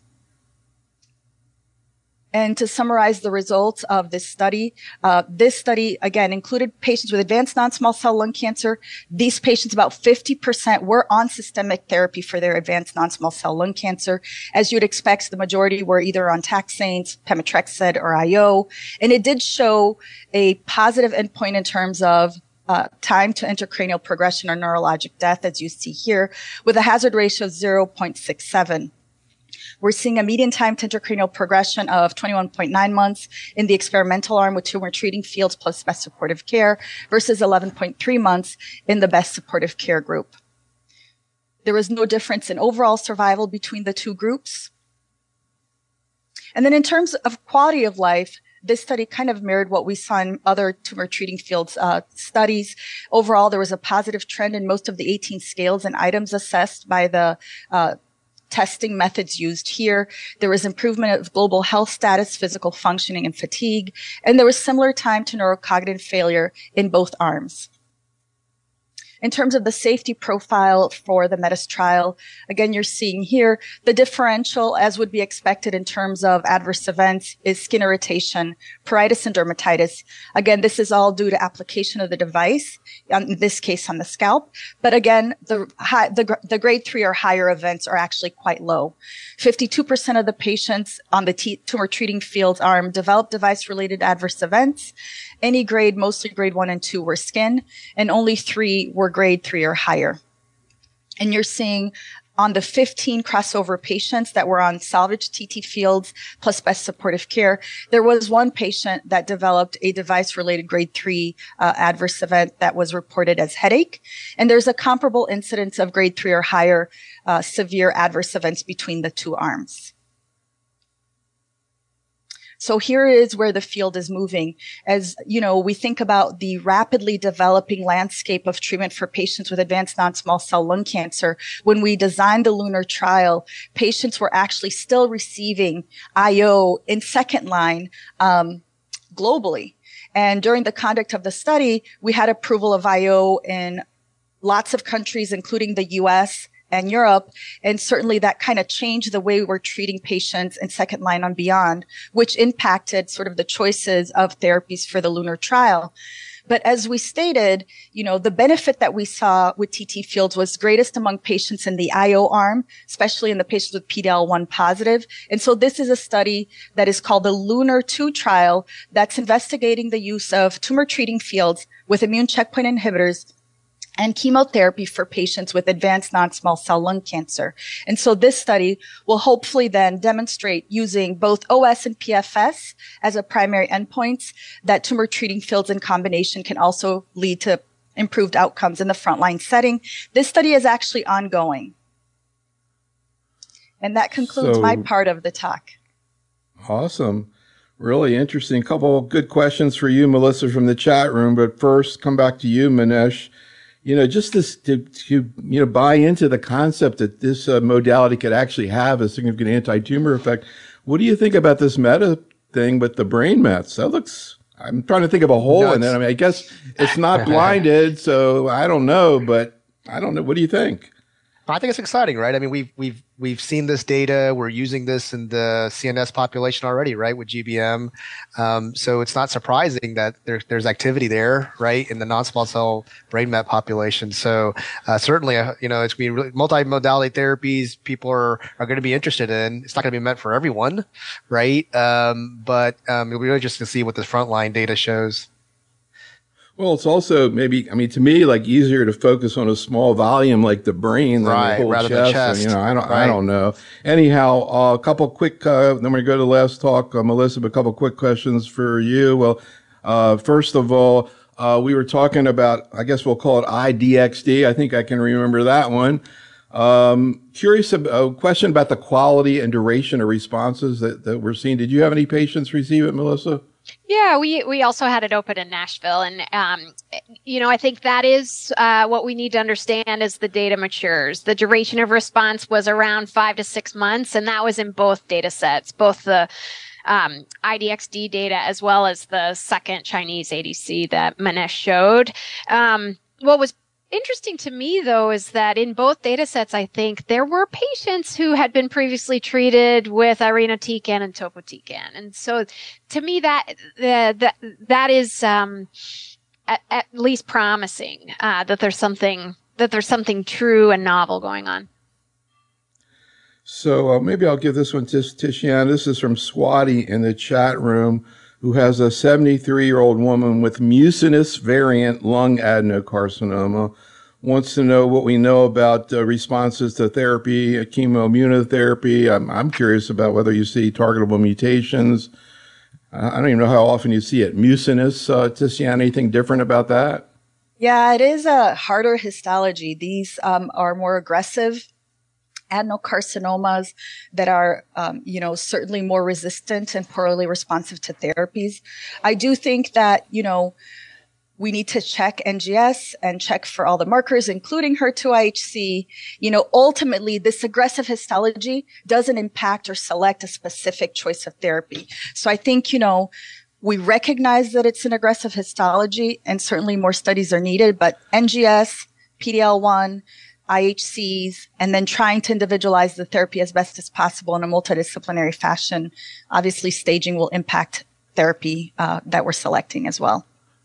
And to summarize the results of this study, uh, this study, again, included patients with advanced non-small cell lung cancer. These patients, about fifty percent, were on systemic therapy for their advanced non-small cell lung cancer. As you'd expect, the majority were either on taxanes, pemetrexed, or I O. And it did show a positive endpoint in terms of Uh, time to intracranial progression or neurologic death, as you see here, with a hazard ratio of zero point six seven. We're seeing a median time to intracranial progression of twenty-one point nine months in the experimental arm with tumor treating fields plus best supportive care versus eleven point three months in the best supportive care group. There was no difference in overall survival between the two groups. And then in terms of quality of life, this study kind of mirrored what we saw in other tumor treating fields uh, studies. Overall, there was a positive trend in most of the eighteen scales and items assessed by the uh, testing methods used here. There was improvement of global health status, physical functioning, and fatigue. And there was similar time to neurocognitive failure in both arms. In terms of the safety profile for the METIS trial, again, you're seeing here the differential, as would be expected in terms of adverse events, is skin irritation, pruritus, and dermatitis. Again, this is all due to application of the device, in this case on the scalp. But again, the, high, the, the grade three or higher events are actually quite low. fifty-two percent of the patients on the t- tumor treating fields arm developed device-related adverse events. Any grade, mostly grade one and two, were skin, and only three were grade three or higher. And you're seeing on the fifteen crossover patients that were on salvage T T fields plus best supportive care, there was one patient that developed a device-related grade three uh, adverse event that was reported as headache. And there's a comparable incidence of grade three or higher uh, severe adverse events between the two arms. So here is where the field is moving. As, you know, we think about the rapidly developing landscape of treatment for patients with advanced non-small cell lung cancer. When we designed the LUNAR trial, patients were actually still receiving I O in second line um, globally. And during the conduct of the study, we had approval of I O in lots of countries, including the U S and Europe. And certainly that kind of changed the way we're treating patients in second line and beyond, which impacted sort of the choices of therapies for the LUNAR trial. But as we stated, you know, the benefit that we saw with T T fields was greatest among patients in the I O arm, especially in the patients with P D L one positive. And so this is a study that is called the LUNAR two trial that's investigating the use of tumor treating fields with immune checkpoint inhibitors and chemotherapy for patients with advanced non-small cell lung cancer. And so this study will hopefully then demonstrate using both O S and P F S as a primary endpoints that tumor treating fields in combination can also lead to improved outcomes in the frontline setting. This study is actually ongoing. And that concludes So, my part of the talk. Awesome. Really interesting. Couple of good questions for you, Melissa, from the chat room. But first, come back to you, Manesh. You know, just this, to, to, you know, buy into the concept that this uh, modality could actually have a significant anti-tumor effect. What do you think about this meta thing with the brain mets? That looks, I'm trying to think of a hole no, in it. I mean, I guess it's not blinded, so I don't know, but I don't know. What do you think? I think it's exciting, right? I mean, we've we've we've seen this data. We're using this in the C N S population already, right, with G B M. Um, so it's not surprising that there's there's activity there, right, in the non-small cell brain met population. So uh, certainly, uh, you know, it's going to be really multimodality therapies. People are are going to be interested in. It's not going to be meant for everyone, right? Um, but um, it'll be really interesting to see what the frontline data shows. Well, it's also maybe, I mean, to me, like easier to focus on a small volume like the brain than right, the whole rather chest. than chest. So, you know, I don't, right. I don't know. Anyhow, uh, a couple quick, uh, then we go to the last talk, uh, Melissa, a couple quick questions for you. Well, uh, first of all, uh, we were talking about, I guess we'll call it I D X D. I think I can remember that one. Um, curious, a question about the quality and duration of responses that, that we're seeing. Did you have any patients receive it, Melissa? Yeah, we we also had it open in Nashville, and um, you know, I think that is uh, what we need to understand as the data matures. The duration of response was around five to six months, and that was in both data sets, both the um, I D X D data as well as the second Chinese A D C that Manesh showed. Um, what was interesting to me, though, is that in both data sets, I think there were patients who had been previously treated with irinotecan and topotecan. And so to me, that uh, that, that is um, at, at least promising, uh, that there's something that there's something true and novel going on. So uh, maybe I'll give this one to Tishian. This is from Swati in the chat room, who has a seventy-three-year-old woman with mucinous variant lung adenocarcinoma, wants to know what we know about uh, responses to therapy, uh, chemoimmunotherapy. I'm, I'm curious about whether you see targetable mutations. Uh, I don't even know how often you see it. Mucinous, uh, Tishian, anything different about that? Yeah, it is a harder histology. These um, are more aggressive adenocarcinomas that are, um, you know, certainly more resistant and poorly responsive to therapies. I do think that, you know, we need to check N G S and check for all the markers, including H E R two I H C. You know, ultimately, this aggressive histology doesn't impact or select a specific choice of therapy. So I think, you know, we recognize that it's an aggressive histology, and certainly more studies are needed, but N G S, P D L one, I H Cs, and then trying to individualize the therapy as best as possible in a multidisciplinary fashion. Obviously, staging will impact therapy uh, that we're selecting as well.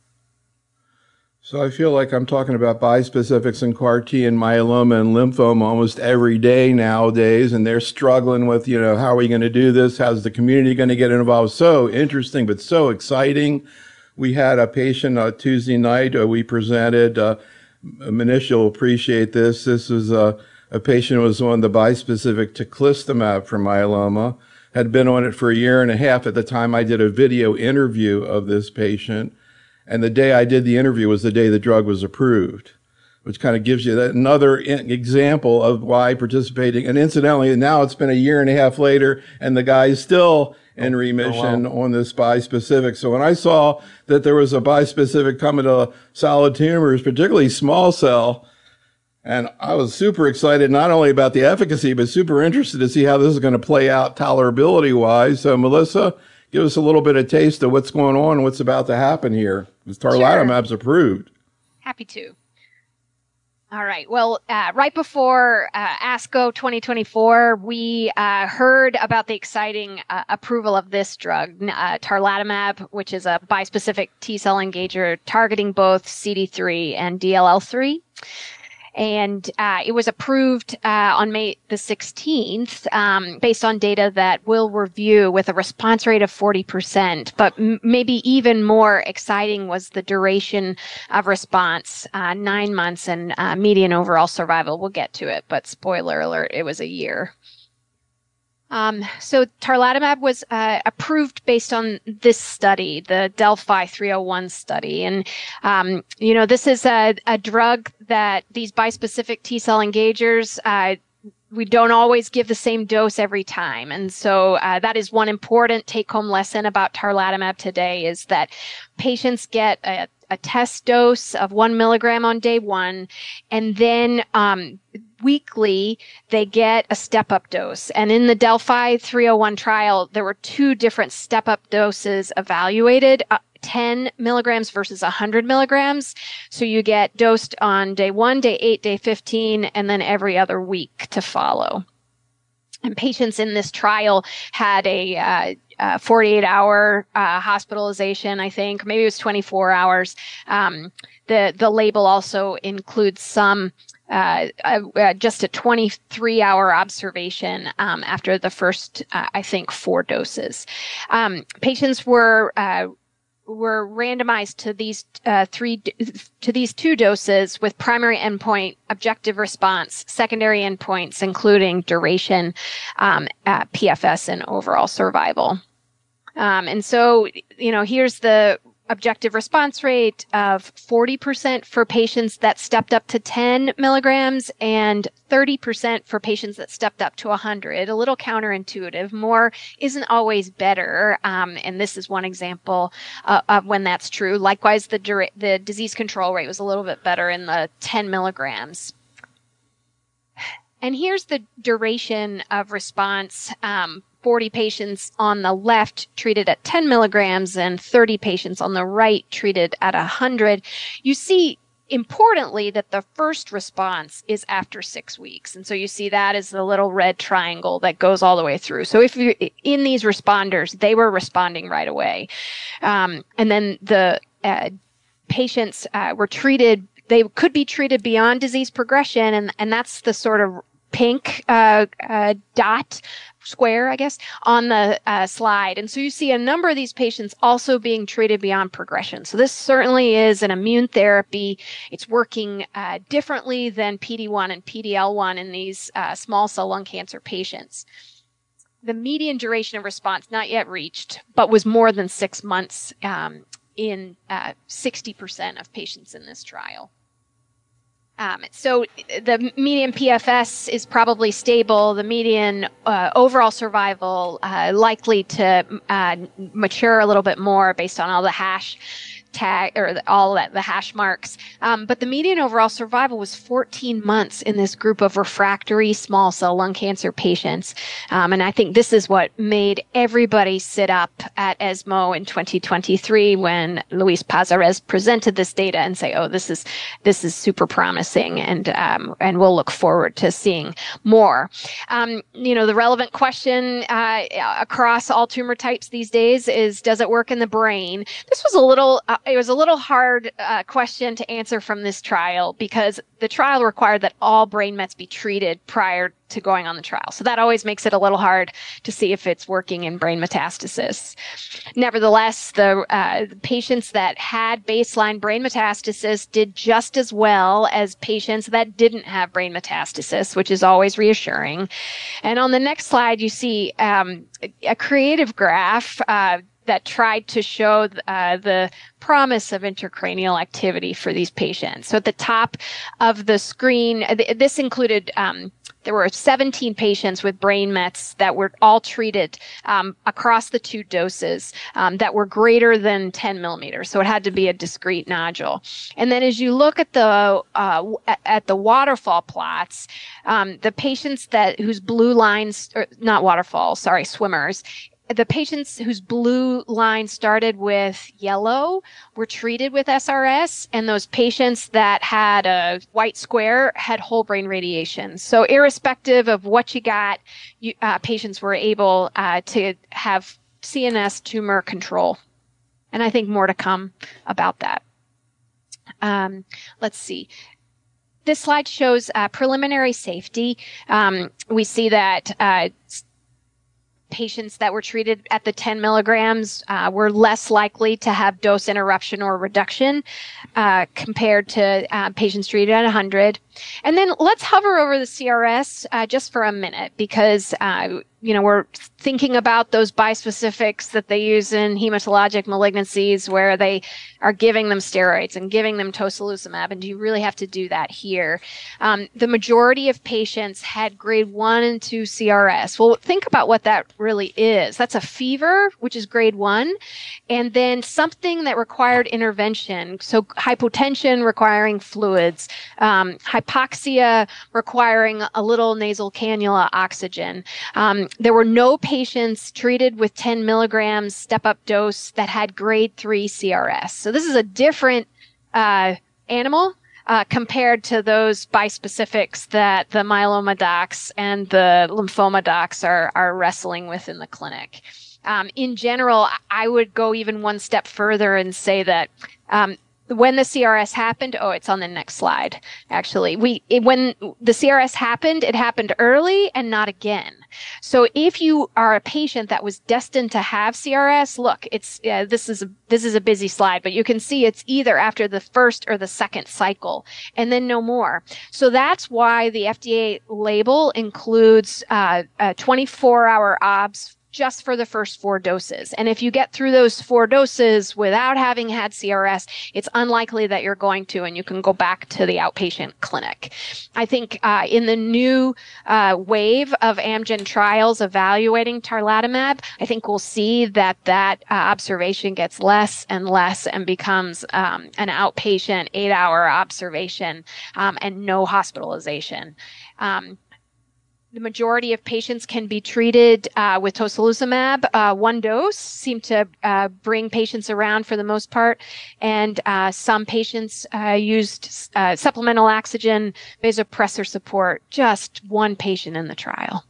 So I feel like I'm talking about bispecifics and C A R T and myeloma and lymphoma almost every day nowadays, and they're struggling with, you know, how are we going to do this? How's the community going to get involved? So interesting, but so exciting. We had a patient uh, Tuesday night. Uh, we presented. Uh, Manesh will appreciate this. This is a, a patient who was on the bispecific teclistamab for myeloma, had been on it for a year and a half. At the time I did a video interview of this patient, and the day I did the interview was the day the drug was approved, which kind of gives you that another example of why participating. And incidentally, now it's been a year and a half later, and the guy is still in remission oh, wow. on this bispecific. So when I saw that there was a bispecific coming to solid tumors, particularly small cell, and I was super excited not only about the efficacy, but super interested to see how this is going to play out tolerability-wise. So Melissa, give us a little bit of taste of what's going on and what's about to happen here. This tarlatamab's sure. approved. Happy to. All right. Well, uh, right before uh, ASCO twenty twenty-four, we uh, heard about the exciting uh, approval of this drug, uh, tarlatamab, which is a bispecific T-cell engager targeting both C D three and D L L three. And uh, it was approved uh, on May the sixteenth um, based on data that we'll review with a response rate of forty percent. But m- maybe even more exciting was the duration of response, uh, nine months and uh, median overall survival. We'll get to it, but spoiler alert, it was a year. Um, so tarlatamab was uh, approved based on this study, the Delphi three oh one study. And, um, you know, this is a, a drug that these bispecific T-cell engagers, uh, we don't always give the same dose every time. And so uh, that is one important take-home lesson about tarlatamab today, is that patients get a, a test dose of one milligram on day one, and then um, weekly they get a step-up dose. And in the Delphi three oh one trial, there were two different step-up doses evaluated. Uh, ten milligrams versus one hundred milligrams. So you get dosed on day one, day eight, day fifteen, and then every other week to follow. And patients in this trial had a uh, uh, forty-eight hour uh, hospitalization, I think. Maybe it was twenty-four hours. Um, the, the label also includes some Uh, uh, just a twenty-three hour observation um, after the first, uh, I think, four doses. Um, patients were uh, were randomized to these uh, three to these two doses with primary endpoint, objective response, secondary endpoints including duration, um, uh, P F S, and overall survival. Um, and so, you know, here's the objective response rate of forty percent for patients that stepped up to ten milligrams and thirty percent for patients that stepped up to one hundred. A little counterintuitive. More isn't always better. Um, and this is one example uh, of when that's true. Likewise, the, dura- the disease control rate was a little bit better in the ten milligrams. And here's the duration of response. Um, forty patients on the left treated at ten milligrams and thirty patients on the right treated at one hundred. You see, importantly, that the first response is after six weeks. And so you see that as the little red triangle that goes all the way through. So if you're in these responders, they were responding right away. Um, and then the uh, patients uh, were treated, they could be treated beyond disease progression. And, and that's the sort of pink uh, uh, dot square, I guess, on the uh, slide. And so you see a number of these patients also being treated beyond progression. So this certainly is an immune therapy. It's working uh, differently than P D one and P D L one in these uh, small cell lung cancer patients. The median duration of response not yet reached, but was more than six months um, in uh, sixty percent of patients in this trial. Um, so the median P F S is probably stable. The median uh, overall survival uh, likely to uh, mature a little bit more based on all the hash tag or the, all that the hash marks. Um, but the median overall survival was fourteen months in this group of refractory small cell lung cancer patients. Um, and I think this is what made everybody sit up at ESMO in twenty twenty-three when Luis Paz-Ares presented this data and say, "Oh, this is this is super promising," and um, and we'll look forward to seeing more. Um, you know, the relevant question uh, across all tumor types these days is, does it work in the brain? This was a little. Uh, It was a little hard uh, question to answer from this trial because the trial required that all brain mets be treated prior to going on the trial. So that always makes it a little hard to see if it's working in brain metastasis. Nevertheless, the uh, patients that had baseline brain metastasis did just as well as patients that didn't have brain metastasis, which is always reassuring. And on the next slide, you see um, a creative graph uh, that tried to show uh, the promise of intracranial activity for these patients. So at the top of the screen, th- this included, um, there were seventeen patients with brain mets that were all treated um, across the two doses um, that were greater than ten millimeters. So it had to be a discrete nodule. And then as you look at the uh, at the waterfall plots, um, the patients that whose blue lines, or not waterfall, sorry, swimmers, the patients whose blue line started with yellow were treated with S R S, and those patients that had a white square had whole brain radiation. So irrespective of what you got, you, uh, patients were able uh, to have C N S tumor control. And I think more to come about that. Um, let's see. This slide shows uh, preliminary safety. Um, we see that uh, patients that were treated at the ten milligrams uh, were less likely to have dose interruption or reduction uh, compared to uh, patients treated at one hundred. And then let's hover over the C R S uh, just for a minute because, uh, you know, we're thinking about those bispecifics that they use in hematologic malignancies where they are giving them steroids and giving them tocilizumab. And do you really have to do that here? Um, the majority of patients had grade one and two C R S. Well, think about what that really is. That's a fever, which is grade one, and then something that required intervention. So hypotension requiring fluids, um, hypoxia requiring a little nasal cannula oxygen. Um, there were no patients treated with ten milligrams step-up dose that had grade three C R S. So this is a different uh, animal uh, compared to those bispecifics that the myeloma docs and the lymphoma docs are, are wrestling with in the clinic. Um, in general, I would go even one step further and say that um, when the C R S happened, oh, it's on the next slide, actually. We it, when the C R S happened, it happened early and not again. So if you are a patient that was destined to have C R S, look, it's uh, this is a, this is a busy slide, but you can see it's either after the first or the second cycle, and then no more. So that's why the F D A label includes uh, a twenty-four hour obs just for the first four doses. And if you get through those four doses without having had C R S, it's unlikely that you're going to, and you can go back to the outpatient clinic. I think uh, in the new uh, wave of Amgen trials evaluating tarlatamab, I think we'll see that that uh, observation gets less and less and becomes um, an outpatient eight-hour observation um, and no hospitalization. Um, The majority of patients can be treated uh, with tocilizumab. Uh, one dose seemed to uh, bring patients around for the most part, and uh, some patients uh, used uh, supplemental oxygen, vasopressor support. Just one patient in the trial.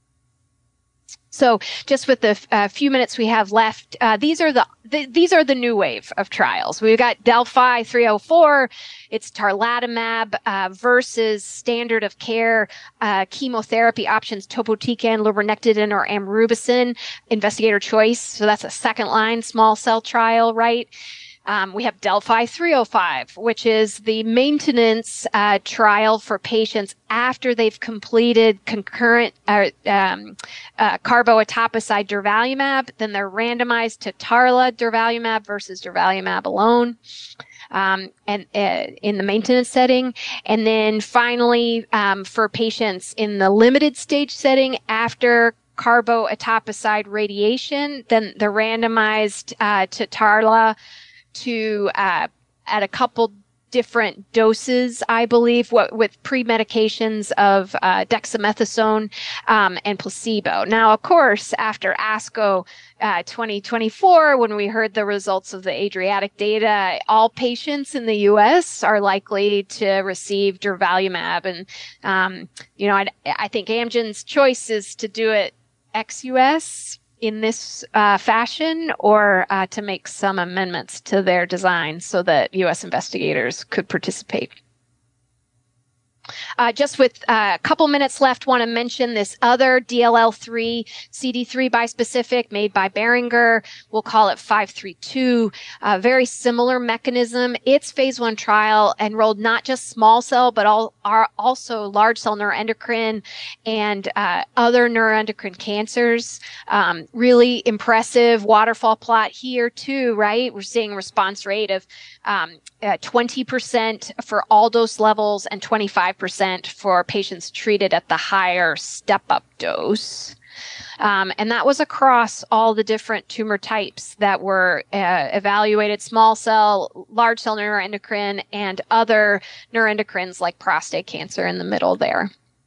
So, just with the uh, few minutes we have left, uh, these are the, the these are the new wave of trials. We've got Delphi three oh four. It's tarlatamab uh, versus standard of care uh, chemotherapy options: topotecan, lurbinectedin, or amrubicin. Investigator choice. So that's a second line small cell trial, right? Um, we have Delphi three oh five, which is the maintenance uh, trial for patients after they've completed concurrent uh, um, uh, carboetopicide durvalumab. Then they're randomized to tarla durvalumab versus durvalumab alone. Um, and uh, in the maintenance setting. And then finally, um, for patients in the limited stage setting after carboetopicide radiation, then they're randomized uh, to tarla to uh, at a couple different doses, I believe, what, with pre-medications of uh, dexamethasone um, and placebo. Now, of course, after ASCO uh, twenty twenty-four, when we heard the results of the Adriatic data, all patients in the U S are likely to receive durvalumab. And, um, you know, I, I think Amgen's choice is to do it ex-U S in this uh, fashion, or uh, to make some amendments to their design so that U S investigators could participate. Uh, just with uh, a couple minutes left, want to mention this other D L L three C D three bispecific made by Boehringer. We'll call it five three two. A very similar mechanism. Its phase one trial enrolled not just small cell, but all are also large cell neuroendocrine and uh, other neuroendocrine cancers. Um, really impressive waterfall plot here too, right? We're seeing a response rate of um, uh, twenty percent for all dose levels and twenty-five percent for patients treated at the higher step-up dose. Um, and that was across all the different tumor types that were uh, evaluated: small cell, large cell neuroendocrine, and other neuroendocrines like prostate cancer in the middle there.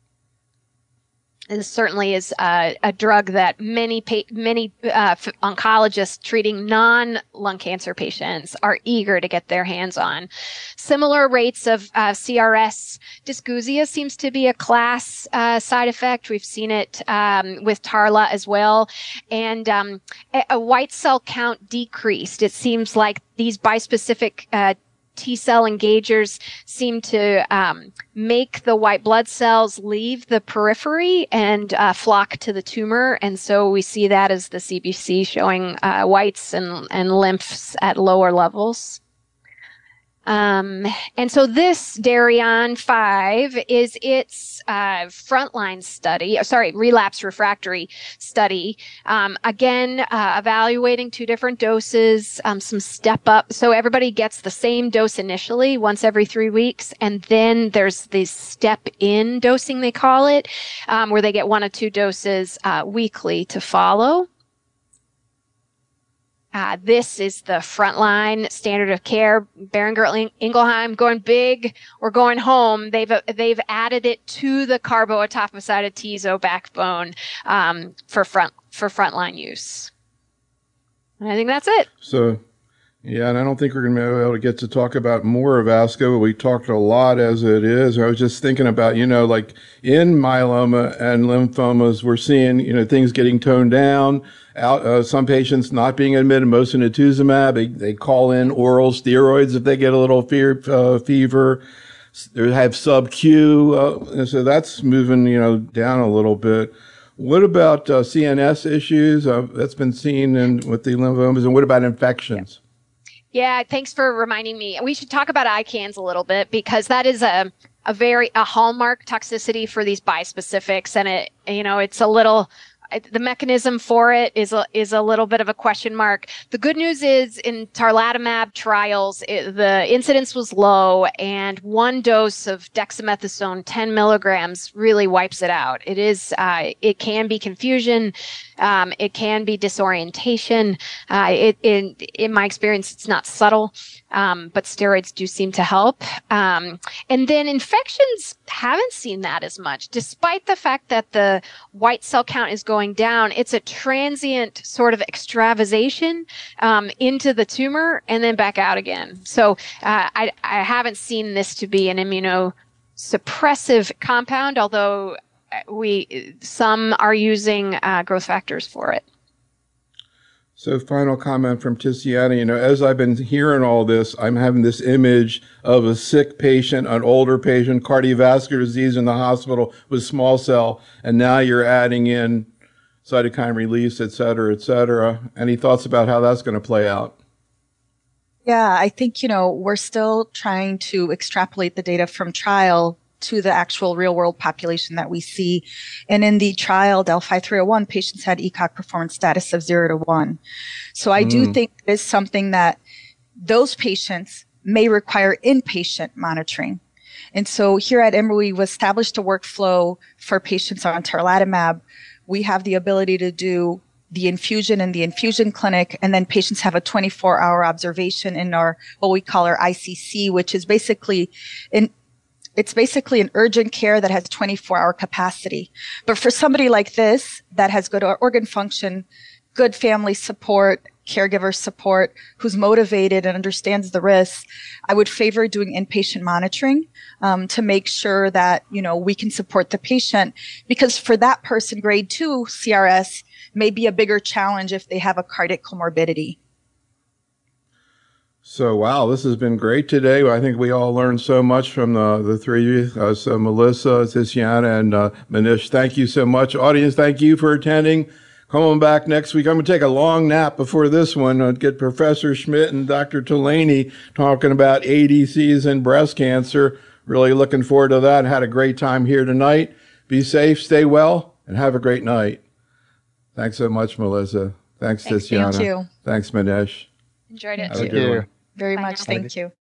This certainly is uh, a drug that many pa- many uh, f- oncologists treating non-lung cancer patients are eager to get their hands on. Similar rates of uh, C R S. Dysgeusia seems to be a class uh, side effect. We've seen it um, with tarla as well. And um, a, a white cell count decreased. It seems like these bispecific uh, T-cell engagers seem to um, make the white blood cells leave the periphery and uh, flock to the tumor. And so we see that as the C B C showing uh, whites and, and lymphs at lower levels. Um, and so this Darion five is its uh, frontline study, sorry, relapse refractory study. Um, again, uh, evaluating two different doses, um, some step up. So everybody gets the same dose initially, once every three weeks, and then there's this step in dosing, they call it, um, where they get one or two doses uh, weekly to follow. Uh, this is the frontline standard of care. Boehringer Ingelheim going big or going home. They've they've added it to the carboetopicide atezo backbone um, for front for frontline use. And I think that's it. So, yeah, and I don't think we're going to be able to get to talk about more of ASCO, but we talked a lot as it is. I was just thinking about, you know, like in myeloma and lymphomas, we're seeing, you know, things getting toned down, out, uh, some patients not being admitted, mosunetuzumab, they, they call in oral steroids if they get a little fear, uh, fever. They have sub-Q, uh, so that's moving, you know, down a little bit. What about uh, C N S issues? Uh, that's been seen in, with the lymphomas, and what about infections? Yeah. Yeah, thanks for reminding me. We should talk about I CANS a little bit because that is a a very a hallmark toxicity for these bispecifics, and it you know it's a little the mechanism for it is a, is a little bit of a question mark. The good news is in tarlatamab trials, it, the incidence was low, and one dose of dexamethasone, ten milligrams, really wipes it out. It is, uh, it can be confusion. Um, it can be disorientation. Uh, it, in, in my experience, it's not subtle, um, but steroids do seem to help. Um, and then infections haven't seen that as much, despite the fact that the white cell count is going down. It's a transient sort of extravasation um, into the tumor and then back out again. So uh, I, I haven't seen this to be an immunosuppressive compound, although we some are using uh, growth factors for it. So final comment from Tiziana, you know, as I've been hearing all this, I'm having this image of a sick patient, an older patient, cardiovascular disease in the hospital with small cell, and now you're adding in cytokine release, et cetera, et cetera. Any thoughts about how that's going to play out? Yeah, I think, you know, we're still trying to extrapolate the data from trial to the actual real world population that we see. And in the trial, Delphi three oh one, patients had E C O G performance status of zero to one. So I mm. do think it is something that those patients may require inpatient monitoring. And so here at Emory, we've established a workflow for patients on tarlatamab. We have the ability to do the infusion in the infusion clinic, and then patients have a twenty-four hour observation in our, what we call our I C C, which is basically in It's basically an urgent care that has twenty-four hour capacity. But for somebody like this that has good organ function, good family support, caregiver support, who's motivated and understands the risks, I would favor doing inpatient monitoring um, to make sure that, you know, we can support the patient. Because for that person, grade two C R S may be a bigger challenge if they have a cardiac comorbidity. So, wow, this has been great today. I think we all learned so much from the, the three of you. Uh, so, Melissa, Tiziana, and uh, Manish, thank you so much. Audience, thank you for attending. Come on back next week. I'm going to take a long nap before this one. I'll get Professor Schmidt and Doctor Tolaney talking about A D Cs and breast cancer. Really looking forward to that. Had a great time here tonight. Be safe, stay well, and have a great night. Thanks so much, Melissa. Thanks, Thanks Tiziana. Thank you. Thanks, Manish. Enjoyed it. Have a good one. Very Bye much. now. Thank you.